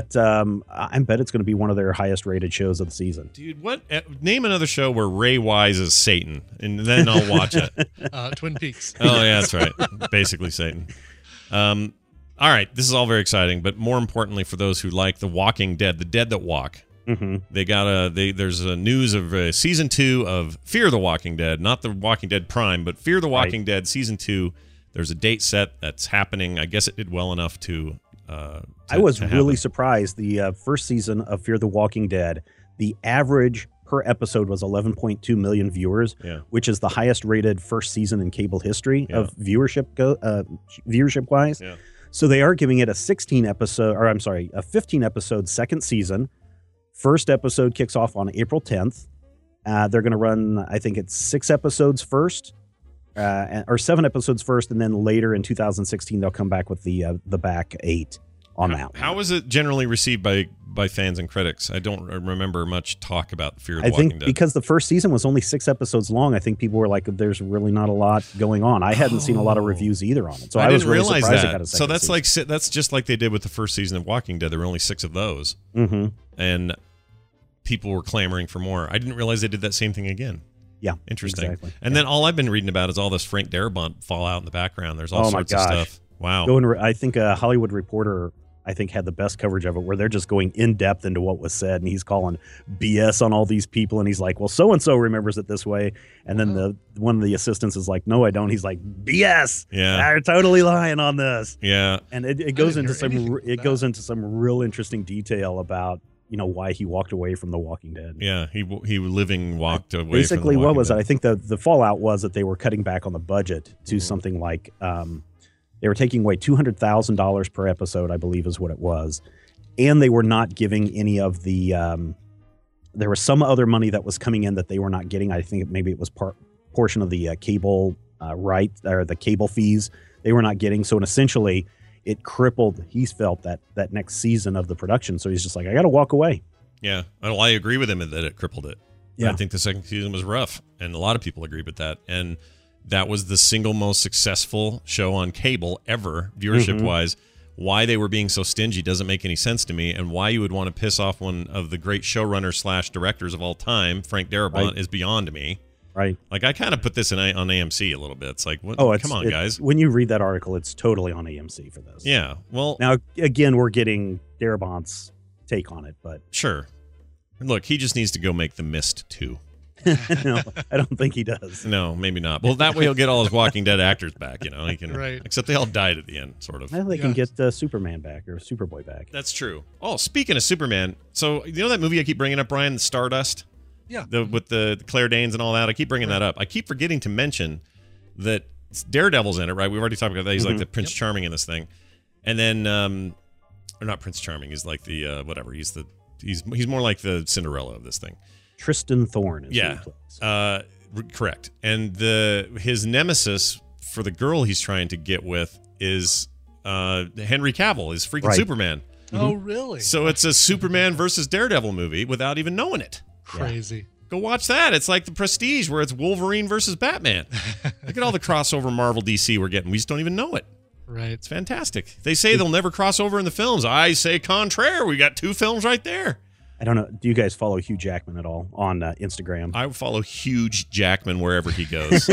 bet it's going to be one of their highest rated shows of the season. Dude, name another show where Ray Wise is Satan, and then I'll watch it. Twin Peaks. Oh, yeah, that's right. Basically Satan. All right, this is all very exciting, but more importantly for those who like The Walking Dead, the dead that walk. Mm-hmm. There's a news of season 2 of Fear the Walking Dead, not The Walking Dead Prime, but Fear the Walking Dead season 2. There's a date set that's happening. I guess it did well enough to I was really surprised. The first season of Fear the Walking Dead, the average per episode was 11.2 million viewers, which is the highest rated first season in cable history of viewership wise. Yeah. So they are giving it a 15 episode second season. First episode kicks off on April 10th. They're going to run, I think it's 6 episodes first, or 7 episodes first, and then later in 2016 they'll come back with the back 8 on that one. How was it generally received by fans and critics? I don't remember much talk about Fear the Walking Dead. Because the first season was only 6 episodes long, I think people were like, there's really not a lot going on. I hadn't seen a lot of reviews either on it. So I was really realize surprised that. it got a second So that's just like they did with the first season of Walking Dead. There were only 6 of those. Mm-hmm. And people were clamoring for more. I didn't realize they did that same thing again. Yeah. Interesting. Exactly. And then all I've been reading about is all this Frank Darabont fallout in the background. There's all sorts of stuff. Wow. I think Hollywood Reporter, had the best coverage of it, where they're just going in depth into what was said, and he's calling BS on all these people, and he's like, well, so-and-so remembers it this way. And then one of the assistants is like, no, I don't. He's like, BS. Yeah. They're totally lying on this. Yeah. And it goes into some real interesting detail about, why he walked away from The Walking Dead. Yeah, he walked away. Basically, from The what was Walking it? I think the fallout was that they were cutting back on the budget to something like they were taking away $200,000 per episode, I believe, is what it was, and they were not giving any of the. There was some other money that was coming in that they were not getting. I think maybe it was portion of the cable right or the cable fees they were not getting. So essentially, it crippled. He's felt that next season of the production. So he's just like, I got to walk away. Yeah, well, I agree with him that it crippled it. Yeah. I think the second season was rough, and a lot of people agree with that. And that was the single most successful show on cable ever, viewership-wise. Why they were being so stingy doesn't make any sense to me, and why you would want to piss off one of the great showrunners / directors of all time, Frank Darabont, is beyond me. Right. Like, I kind of put this on AMC a little bit. It's like, what? Come on, guys. When you read that article, it's totally on AMC for this. Yeah. Well, now, again, we're getting Darabont's take on it, but sure. Look, he just needs to go make The Mist 2. No, I don't think he does. No, maybe not. Well, that way he'll get all his Walking Dead actors back. He can, right. Except they all died at the end, sort of. Well, they can get Superman back or Superboy back. That's true. Oh, speaking of Superman, so you know that movie I keep bringing up, Brian, Stardust? Yeah. With the Claire Danes and all that. I keep bringing that up. I keep forgetting to mention that Daredevil's in it, right? We've already talked about that. He's like the Prince Charming in this thing, and then or not Prince Charming. He's like the whatever. He's more like the Cinderella of this thing. Tristan Thorne. Correct. And his nemesis for the girl he's trying to get with is Henry Cavill, is freaking Superman. Oh, really? So it's a Superman versus Daredevil movie without even knowing it. Crazy. Go watch that. It's like The Prestige, where it's Wolverine versus Batman. Look at all the crossover Marvel DC we're getting. We just don't even know it. Right. It's fantastic. They say they'll never cross over in the films. I say contraire. We got 2 films right there. I don't know. Do you guys follow Hugh Jackman at all on Instagram? I follow Huge Jackman wherever he goes.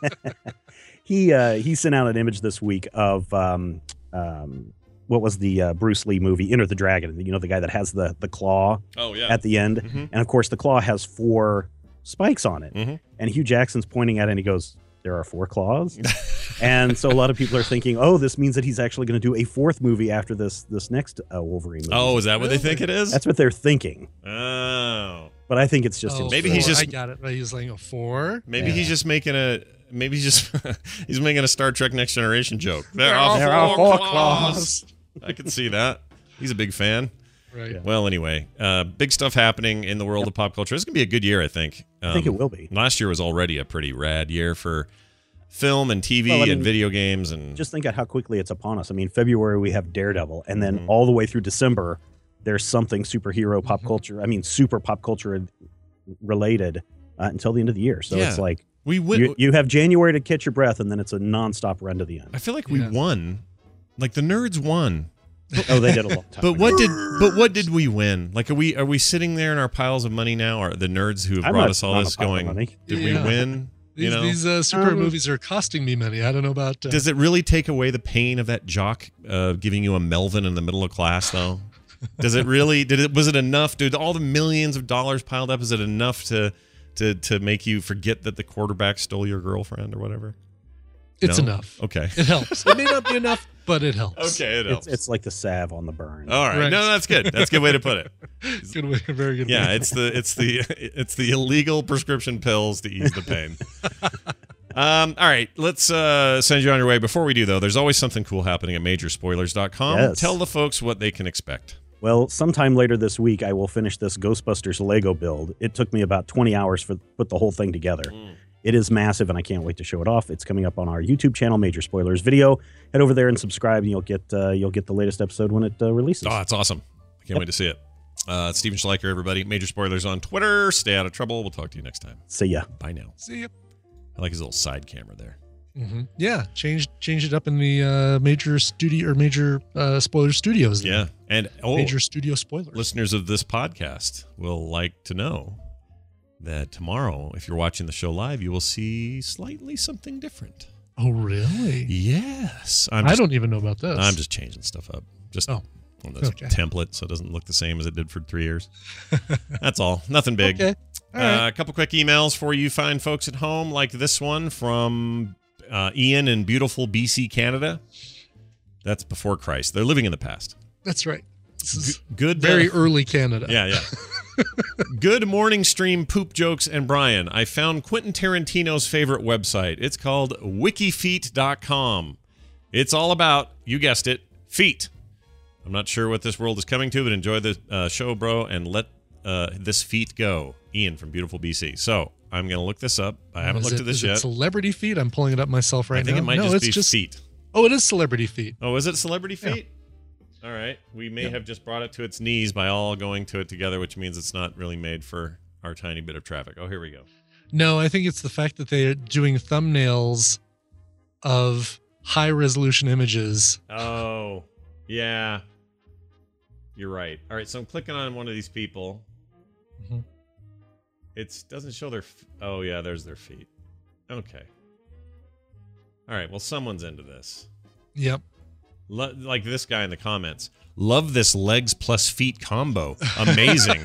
He sent out an image this week of what was the Bruce Lee movie, Enter the Dragon? You know, the guy that has the claw at the end. Mm-hmm. And, of course, the claw has 4 spikes on it. Mm-hmm. And Hugh Jackson's pointing at it, and he goes, there are 4 claws? And so a lot of people are thinking, oh, this means that he's actually going to do a 4th movie after this next Wolverine movie. Oh, is that what they think it is? That's what they're thinking. Oh. But I think it's just... maybe he's just... I got it. He's like a 4? Maybe he's just making a... Maybe he's making a Star Trek Next Generation joke. There are 4 claws. I can see that. He's a big fan. Right. Yeah. Well, anyway, big stuff happening in the world of pop culture. It's going to be a good year, I think. I think it will be. Last year was already a pretty rad year for film and TV and video games. And just think of how quickly it's upon us. I mean, February we have Daredevil, and then all the way through December, there's something superhero pop culture. I mean, super pop culture related until the end of the year. So Yeah. it's like We win. you have January to catch your breath, and then it's a nonstop run to the end. I feel like we won. Like the nerds won. Oh, they did a long time. But what did we win? Like, are we sitting there in our piles of money now? Or the nerds who have I'm brought not us all on a this pile of going? money. Did we win? These superhero movies are costing me money. I don't know about. Does it really take away the pain of that jock giving you a Melvin in the middle of class, though? Does it really? Was it enough? Did all the millions of dollars piled up? Is it enough to make you forget that the quarterback stole your girlfriend or whatever? It's No? enough. Okay. It helps. It may not be enough, but it helps. Okay, it helps. It's like the salve on the burn. All right. No, that's good. That's a good way to put it. Good way, very good. Yeah, way. it's the illegal prescription pills to ease the pain. All right, let's send you on your way. Before we do, though, there's always something cool happening at Majorspoilers.com. Yes. Tell the folks what they can expect. Well, sometime later this week, I will finish this Ghostbusters Lego build. It took me about 20 hours to put the whole thing together. It is massive, and I can't wait to show it off. It's coming up on our YouTube channel, Major Spoilers Video. Head over there and subscribe, and you'll get the latest episode when it releases. Oh, that's awesome. I can't wait to see it. It's Steven Schleicher, everybody. Major Spoilers on Twitter. Stay out of trouble. We'll talk to you next time. See ya. Bye now. See ya. I like his little side camera there. Mm-hmm. Yeah, change it up in the major spoiler studios. There. Yeah, and major studio spoilers. Listeners of this podcast will like to know that tomorrow, if you're watching the show live, you will see slightly something different. Oh, really? Yes. I don't even know about this. I'm just changing stuff up. Just on this template so it doesn't look the same as it did for 3 years. That's all. Nothing big. Okay. All right. A couple quick emails for you fine folks at home, like this one from Ian in beautiful BC, Canada. That's before Christ. They're living in the past. That's right. This is good. Very early Canada. Yeah. Good morning, stream poop jokes and Brian. I found Quentin Tarantino's favorite website. It's called wikifeet.com. It's all about, you guessed it, feet. I'm not sure what this world is coming to, but enjoy the show, bro, and let this feet go. Ian from beautiful BC. So I'm going to look this up. I haven't looked at this yet. Celebrity feet? I'm pulling it up myself right now. I think it might just be feet. Oh, it is celebrity feet. Oh, is it celebrity feet? Yeah. All right. We may have just brought it to its knees by all going to it together, which means it's not really made for our tiny bit of traffic. Oh, here we go. No, I think it's the fact that they're doing thumbnails of high-resolution images. Oh, yeah. You're right. All right, so I'm clicking on one of these people. Mm-hmm. It doesn't show their... Oh, yeah, there's their feet. Okay. All right, well, someone's into this. Yep. Like this guy in the comments. Love this legs plus feet combo. Amazing.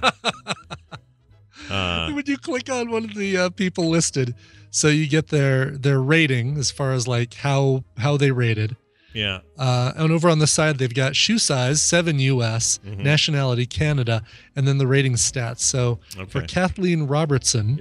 When you click on one of the people listed, so you get their rating as far as like how they rated. Yeah. And over on the side, they've got shoe size, 7 US, nationality, Canada, and then the rating stats. So for Kathleen Robertson,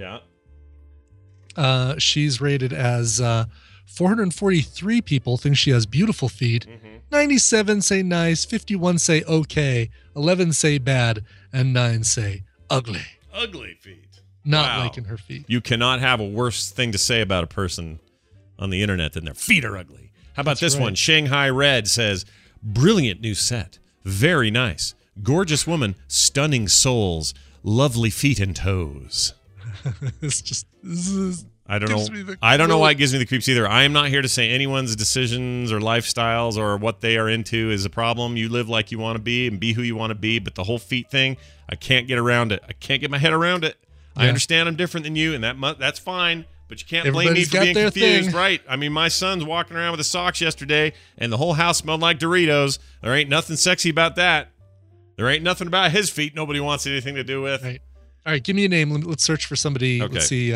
she's rated as 443 people think she has beautiful feet. 97 say nice, 51 say okay, 11 say bad, and 9 say ugly. Ugly feet. Not liking her feet. You cannot have a worse thing to say about a person on the internet than their feet are ugly. How about this one? Shanghai Red says, brilliant new set. Very nice. Gorgeous woman. Stunning souls. Lovely feet and toes. It's just... I don't know. I don't know why it gives me the creeps either. I am not here to say anyone's decisions or lifestyles or what they are into is a problem. You live like you want to be and be who you want to be. But the whole feet thing, I can't get around it. I can't get my head around it. Yeah. I understand I'm different than you, and that's fine. But you can't blame me for being confused, right? I mean, my son's walking around with his socks yesterday, and the whole house smelled like Doritos. There ain't nothing sexy about that. There ain't nothing about his feet nobody wants anything to do with. Right. All right, give me a name. Let's search for somebody. Okay. Let's see.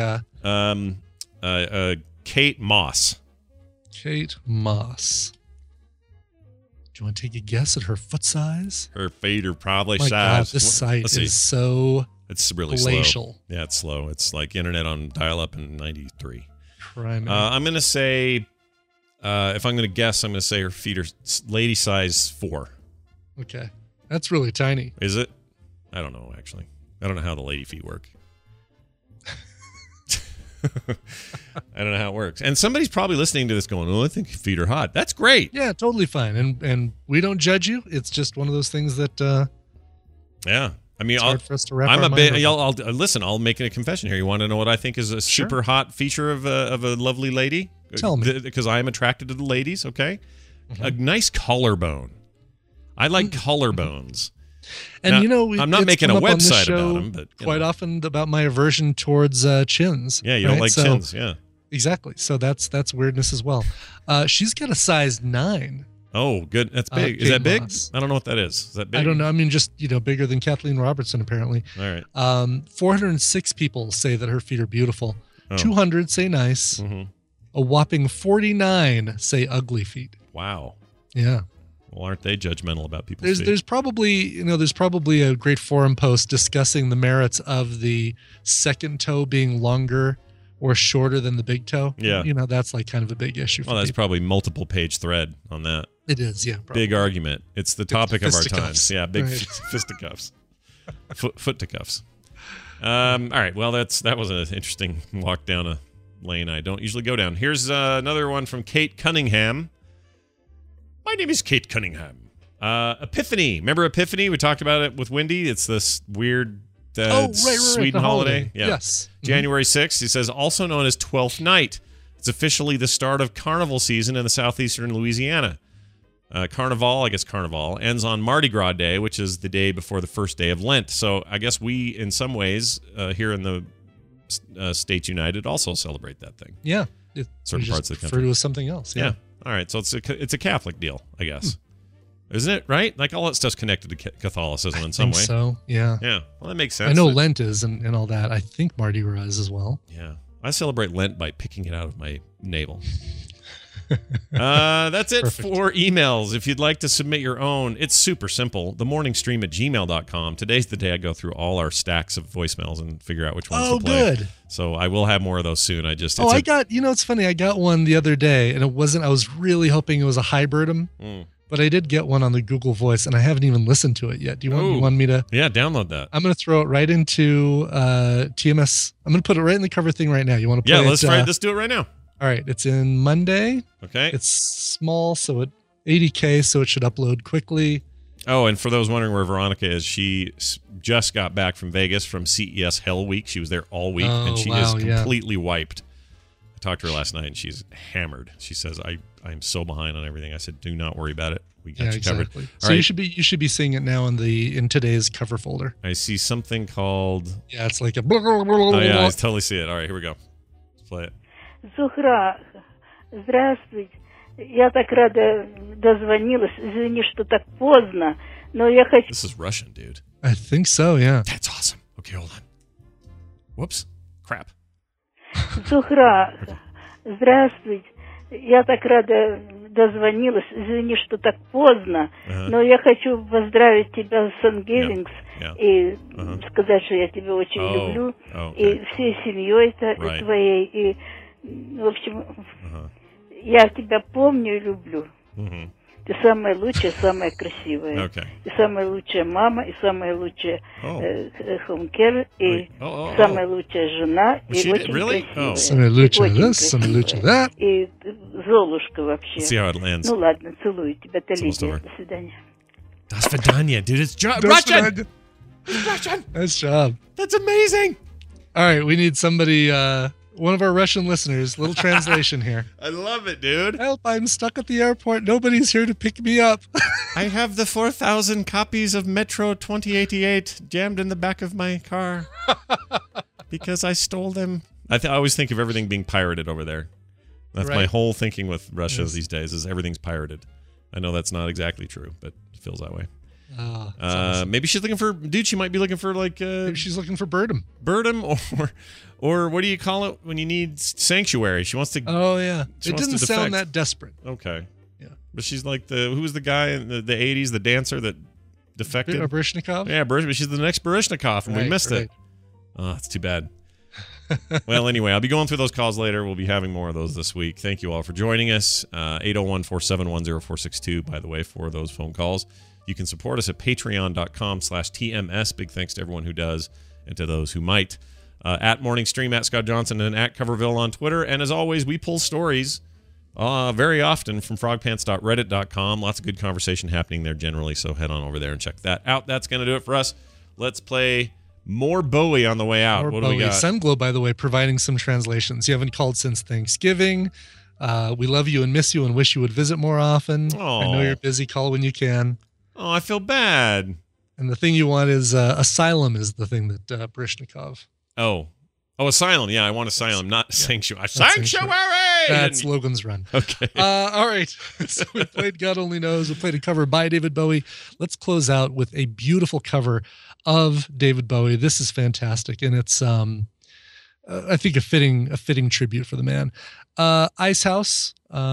Kate Moss. Kate Moss. Do you want to take a guess at her foot size? Her feet are probably My God, size. this site is so It's really glacial. Slow. Yeah, it's slow. It's like internet on dial-up in 93. Crime. I'm going to say, if I'm going to guess, I'm going to say her feet are lady size 4. Okay. That's really tiny. Is it? I don't know, actually. I don't know how the lady feet work. I don't know how it works. And somebody's probably listening to this going, oh, I think feet are hot. That's great. Yeah, totally fine. And we don't judge you. It's just one of those things that... Yeah. I mean, It's hard for us to wrap I'm our a mind bit. around. Listen. I'll make a confession here. You want to know what I think is a super hot feature of a lovely lady? Tell me. Because I am attracted to the ladies. Okay, a nice collarbone. I like collarbones. And now, I'm not it's making a come up on this website show about them, but quite often about my aversion towards chins. Yeah, you don't like chins. Yeah, exactly. So that's weirdness as well. She's got a size 9. Oh, good. That's big. Is Kate that big? Moss. I don't know what that is. Is that big? I don't know. I mean, just bigger than Kathleen Robertson apparently. All right. 406 people say that her feet are beautiful. Oh. 200 say nice. Mm-hmm. A whopping 49 say ugly feet. Wow. Yeah. Well, aren't they judgmental about people's feet? There's probably a great forum post discussing the merits of the second toe being longer or shorter than the big toe. Yeah. That's like kind of a big issue for Well, that's people. probably multiple page thread on that. It is, yeah. Probably. Big argument. It's the topic of our times. Fisticuffs. Yeah, big Right. fisticuffs. Foot to cuffs. All right. Well, that was an interesting walk down a lane I don't usually go down. Here's another one from Kate Cunningham. My name is Kate Cunningham. Epiphany. Remember Epiphany? We talked about it with Wendy. It's this weird Sweden holiday. Yeah. Yes. January 6th. He says, also known as 12th Night. It's officially the start of carnival season in the southeastern Louisiana. Carnival ends on Mardi Gras Day, which is the day before the first day of Lent. So I guess we, in some ways, here in the States United, also celebrate that thing. Yeah. Certain parts of the country. Refer to it as something else. Yeah. All right. So it's a Catholic deal, I guess. Isn't it? Right? Like all that stuff's connected to Catholicism in some way. So, yeah. Yeah. Well, that makes sense. I know Lent is and all that. I think Mardi Gras is as well. Yeah. I celebrate Lent by picking it out of my navel. That's it for emails. If you'd like to submit your own, it's super simple. themorningstream@gmail.com. Today's the day I go through all our stacks of voicemails and figure out which ones to play. Oh, good. So I will have more of those soon. It's funny. I got one the other day and I was really hoping it was a hybridum, but I did get one on the Google Voice and I haven't even listened to it yet. Do you want me to? Yeah, download that. I'm going to throw it right into TMS. I'm going to put it right in the cover thing right now. You want to play let's do it right now. All right, it's in Monday. Okay. It's small, so 80K, so it should upload quickly. Oh, and for those wondering where Veronica is, she just got back from Vegas from CES Hell Week. She was there all week, and she is completely wiped. I talked to her last night, and she's hammered. She says, I'm so behind on everything. I said, do not worry about it. We got you covered. So you should be seeing it now in today's cover folder. I see something called... Yeah, it's like a... Oh, yeah, I totally see it. All right, here we go. Let's play it. Зухра, здравствуйте. Я так рада дозвонилась. Извини, что так поздно, но я хочу... This is Russian, dude. I think so, yeah. That's awesome. Okay, hold on. Whoops. Crap. Зухра, здравствуйте. Я так рада дозвонилась. Извини, что так поздно, но я хочу поздравить тебя с Thanksgiving и сказать, что я тебя очень люблю. И всей семьей твоей. И, в общем, я тебя помню и люблю. Ты самая лучшая, самая красивая. И самая лучшая мама, и самая лучшая хоумкер, и самая лучшая жена, и очень красивая. Самая лучшая this, самая лучшая that. И Золушка вообще. Let's see how it lands. Ну ладно, целую тебя, Талия. До свидания. Das Vidanya, dude. It's Russian! It's Russian! Nice job. That's amazing! All right, we need somebody... one of our Russian listeners, little translation here. I love it, dude. Help, I'm stuck at the airport. Nobody's here to pick me up. I have the 4,000 copies of Metro 2088 jammed in the back of my car because I stole them. I always think of everything being pirated over there. That's my whole thinking with Russia these days is everything's pirated. I know that's not exactly true, but it feels that way. Awesome. Maybe she's looking for, dude, she might be looking for like... maybe she's looking for Birdom. Birdom or what do you call it when you need sanctuary? She wants to... Oh, yeah. It didn't sound that desperate. Okay. Yeah. But she's like who was the guy in the 80s, the dancer that defected? Baryshnikov? Yeah, she's the next Baryshnikov, and we missed it. Oh, that's too bad. Well, anyway, I'll be going through those calls later. We'll be having more of those this week. Thank you all for joining us. 801-471-0462, by the way, for those phone calls. You can support us at patreon.com/TMS. Big thanks to everyone who does and to those who might. At Morning Stream, at Scott Johnson, and at Coverville on Twitter. And as always, we pull stories very often from frogpants.reddit.com. Lots of good conversation happening there generally, so head on over there and check that out. That's going to do it for us. let's play more Bowie on the way out. More what Bowie. do we got? Sunglow, by the way, providing some translations. You haven't called since Thanksgiving. We love you and miss you and wish you would visit more often. Oh. I know you're busy. Call when you can. Oh, I feel bad. And the thing you want is Asylum is the thing that Baryshnikov. Oh, Asylum. Yeah, I want Asylum, not Sanctuary. Sanctuary! That's Logan's Run. Okay. All right. So we played God Only Knows. We played a cover by David Bowie. Let's close out with a beautiful cover of David Bowie. This is fantastic, and it's I think a fitting tribute for the man. Ice House.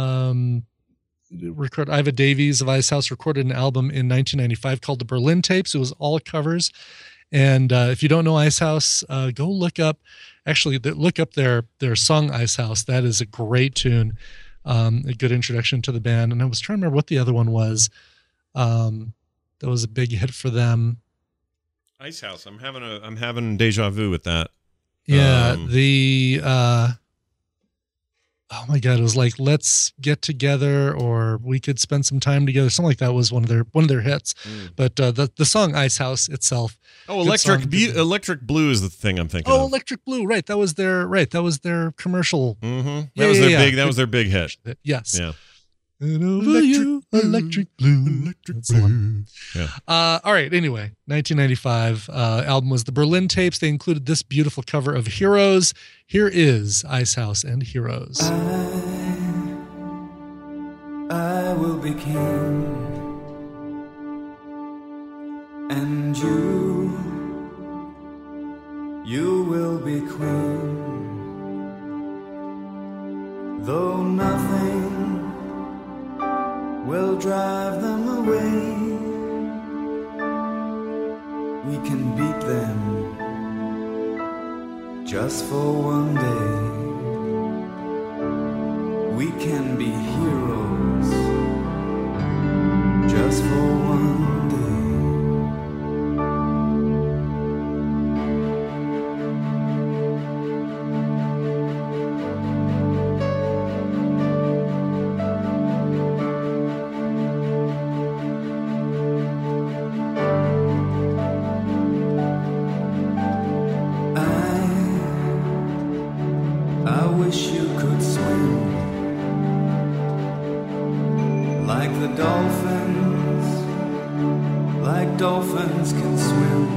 Iva Davies of Ice House recorded an album in 1995 called The Berlin Tapes. It was all covers. And if you don't know Ice House, go look up. Actually, look up their song Ice House. That is a great tune, a good introduction to the band. And I was trying to remember what the other one was. That was a big hit for them. Ice House. I'm having deja vu with that. Yeah, oh my God, it was like Let's Get Together or We Could Spend Some Time Together. Something like that was one of their hits. But the song Ice House itself. Oh, Electric Blue is the thing I'm thinking of. Oh, Electric Blue, right. That was their commercial. Mm-hmm. That was their big hit. Yes. Yeah. Electric Blue. Yeah. All right. Anyway, 1995 album was the Berlin Tapes. They included this beautiful cover of Heroes. Here is Ice House and Heroes. I will be king, and you will be queen. Though nothing will drive them away, we can beat them just for one day. We can be heroes just for one day. I wish you could swim like the dolphins, like dolphins can swim.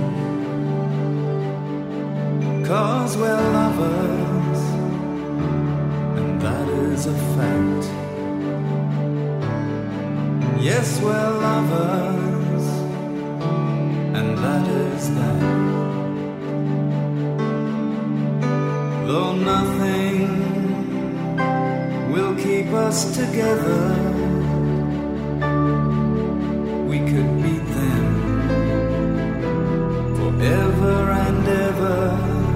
'Cause we're lovers, and that is a fact. Yes, we're lovers, and that is that. Though nothing will keep us together, we could beat them forever and ever.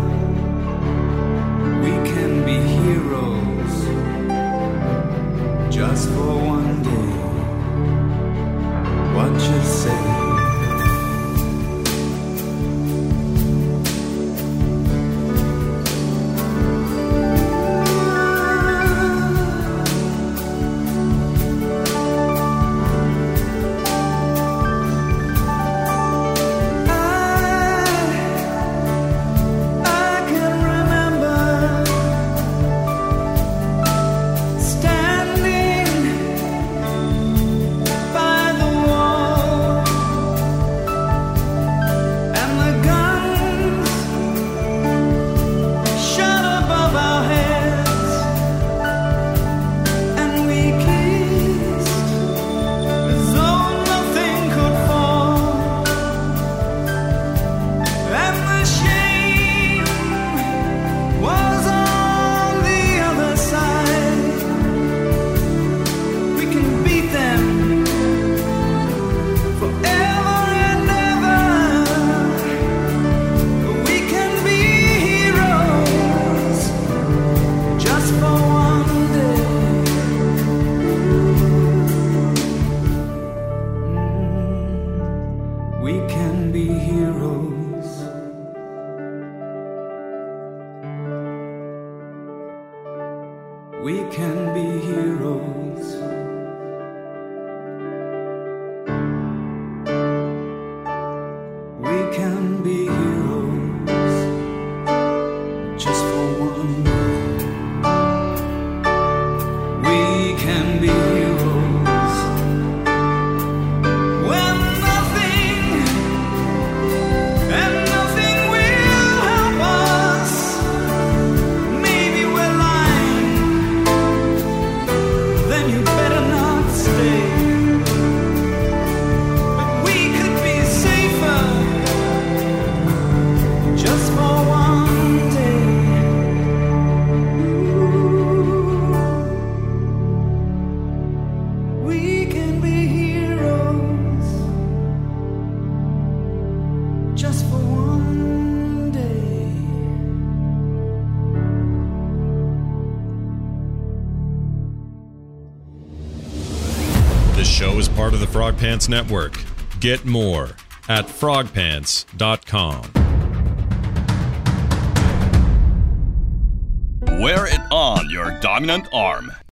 We can be heroes just for one day. What you say? show is part of the Frog Pants Network. Get more at frogpants.com. Wear it on your dominant arm.